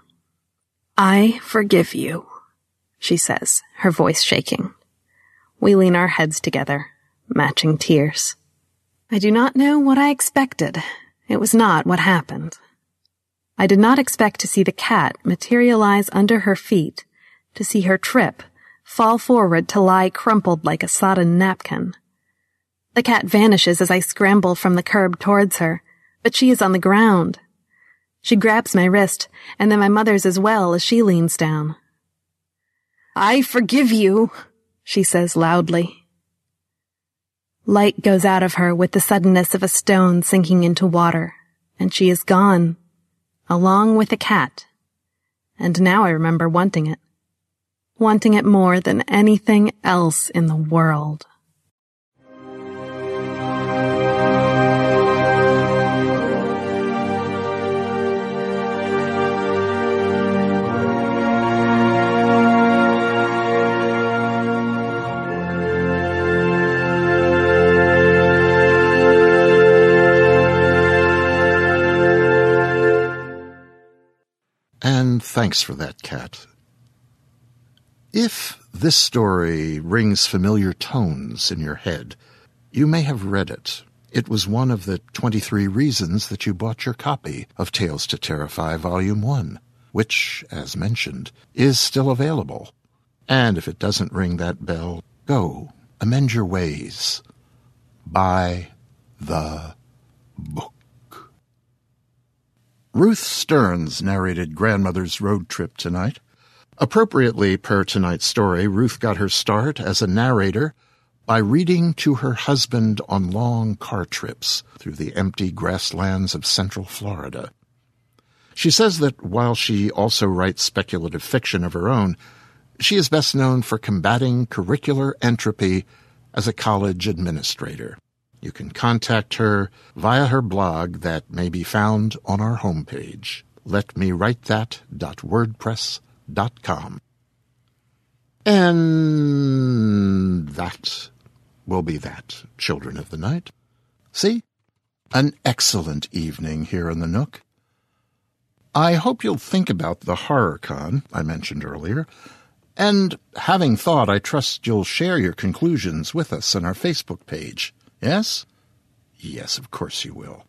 I forgive you, she says, her voice shaking. We lean our heads together, matching tears. I do not know what I expected. It was not what happened. I did not expect to see the cat materialize under her feet, to see her trip, fall forward to lie crumpled like a sodden napkin. The cat vanishes as I scramble from the curb towards her, but she is on the ground. She grabs my wrist, and then my mother's as well as she leans down. I forgive you, she says loudly. Light goes out of her with the suddenness of a stone sinking into water, and she is gone, along with the cat. And now I remember wanting it. Wanting it more than anything else in the world. And thanks for that, Kat. If this story rings familiar tones in your head, you may have read it. It was one of the twenty-three reasons that you bought your copy of Tales to Terrify Volume one, which, as mentioned, is still available. And if it doesn't ring that bell, go, amend your ways. Buy the book. Ruth Stearns narrated Grandmother's Road Trip tonight. Appropriately per tonight's story, Ruth got her start as a narrator by reading to her husband on long car trips through the empty grasslands of Central Florida. She says that while she also writes speculative fiction of her own, she is best known for combating curricular entropy as a college administrator. You can contact her via her blog that may be found on our homepage, let me write that dot wordpress dot com. And that will be that, children of the night. See? An excellent evening here in the Nook. I hope you'll think about the HorrorCon I mentioned earlier, and having thought, I trust you'll share your conclusions with us on our Facebook page. Yes? Yes, of course you will.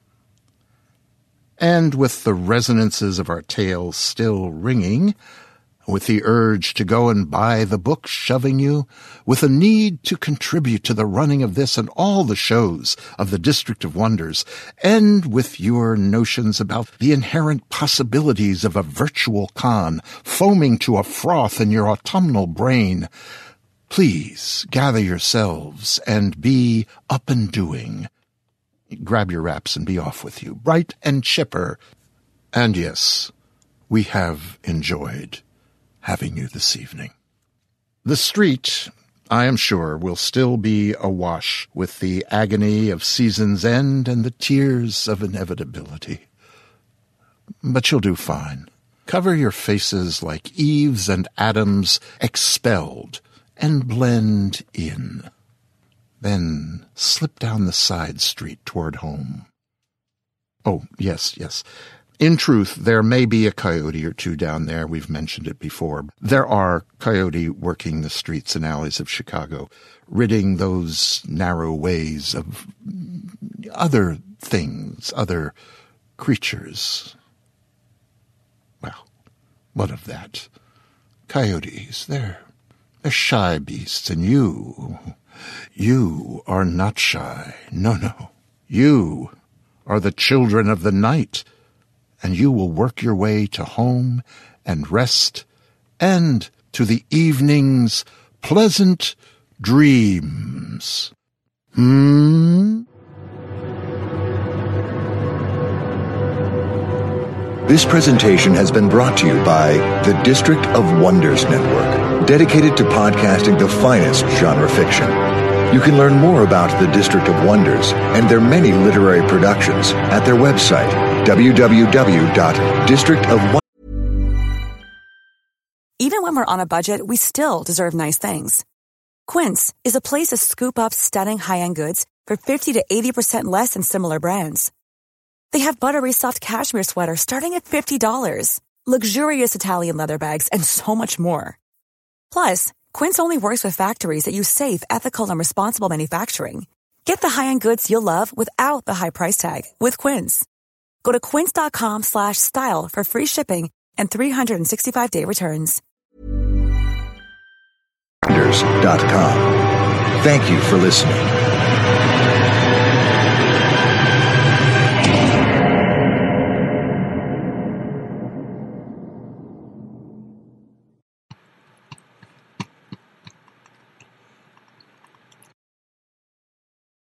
And with the resonances of our tales still ringing, with the urge to go and buy the book shoving you, with a need to contribute to the running of this and all the shows of the District of Wonders, and with your notions about the inherent possibilities of a virtual con foaming to a froth in your autumnal brain, please gather yourselves and be up and doing. Grab your wraps and be off with you, bright and chipper. And yes, we have enjoyed having you this evening. The street, I am sure, will still be awash with the agony of season's end and the tears of inevitability. But you'll do fine. Cover your faces like Eves and Adams expelled and blend in. Then slip down the side street toward home. Oh, yes, yes. In truth, there may be a coyote or two down there. We've mentioned it before. There are coyote working the streets and alleys of Chicago, ridding those narrow ways of other things, other creatures. Well, what of that? Coyotes, they're, they're shy beasts, and you, you are not shy. No, no. You are the children of the night, and you will work your way to home and rest and to the evening's pleasant dreams. Hmm? This presentation has been brought to you by the District of Wonders Network, dedicated to podcasting the finest genre fiction. You can learn more about the District of Wonders and their many literary productions at their website, w w w dot district of wonders. Even when we're on a budget, we still deserve nice things. Quince is a place to scoop up stunning high-end goods for fifty to eighty percent less than similar brands. They have buttery soft cashmere sweaters starting at fifty dollars, luxurious Italian leather bags, and so much more. Plus, Quince only works with factories that use safe, ethical, and responsible manufacturing. Get the high-end goods you'll love without the high price tag with Quince. Go to quince.com slash style for free shipping and three sixty-five day returns. Wonders dot com. Thank you for listening.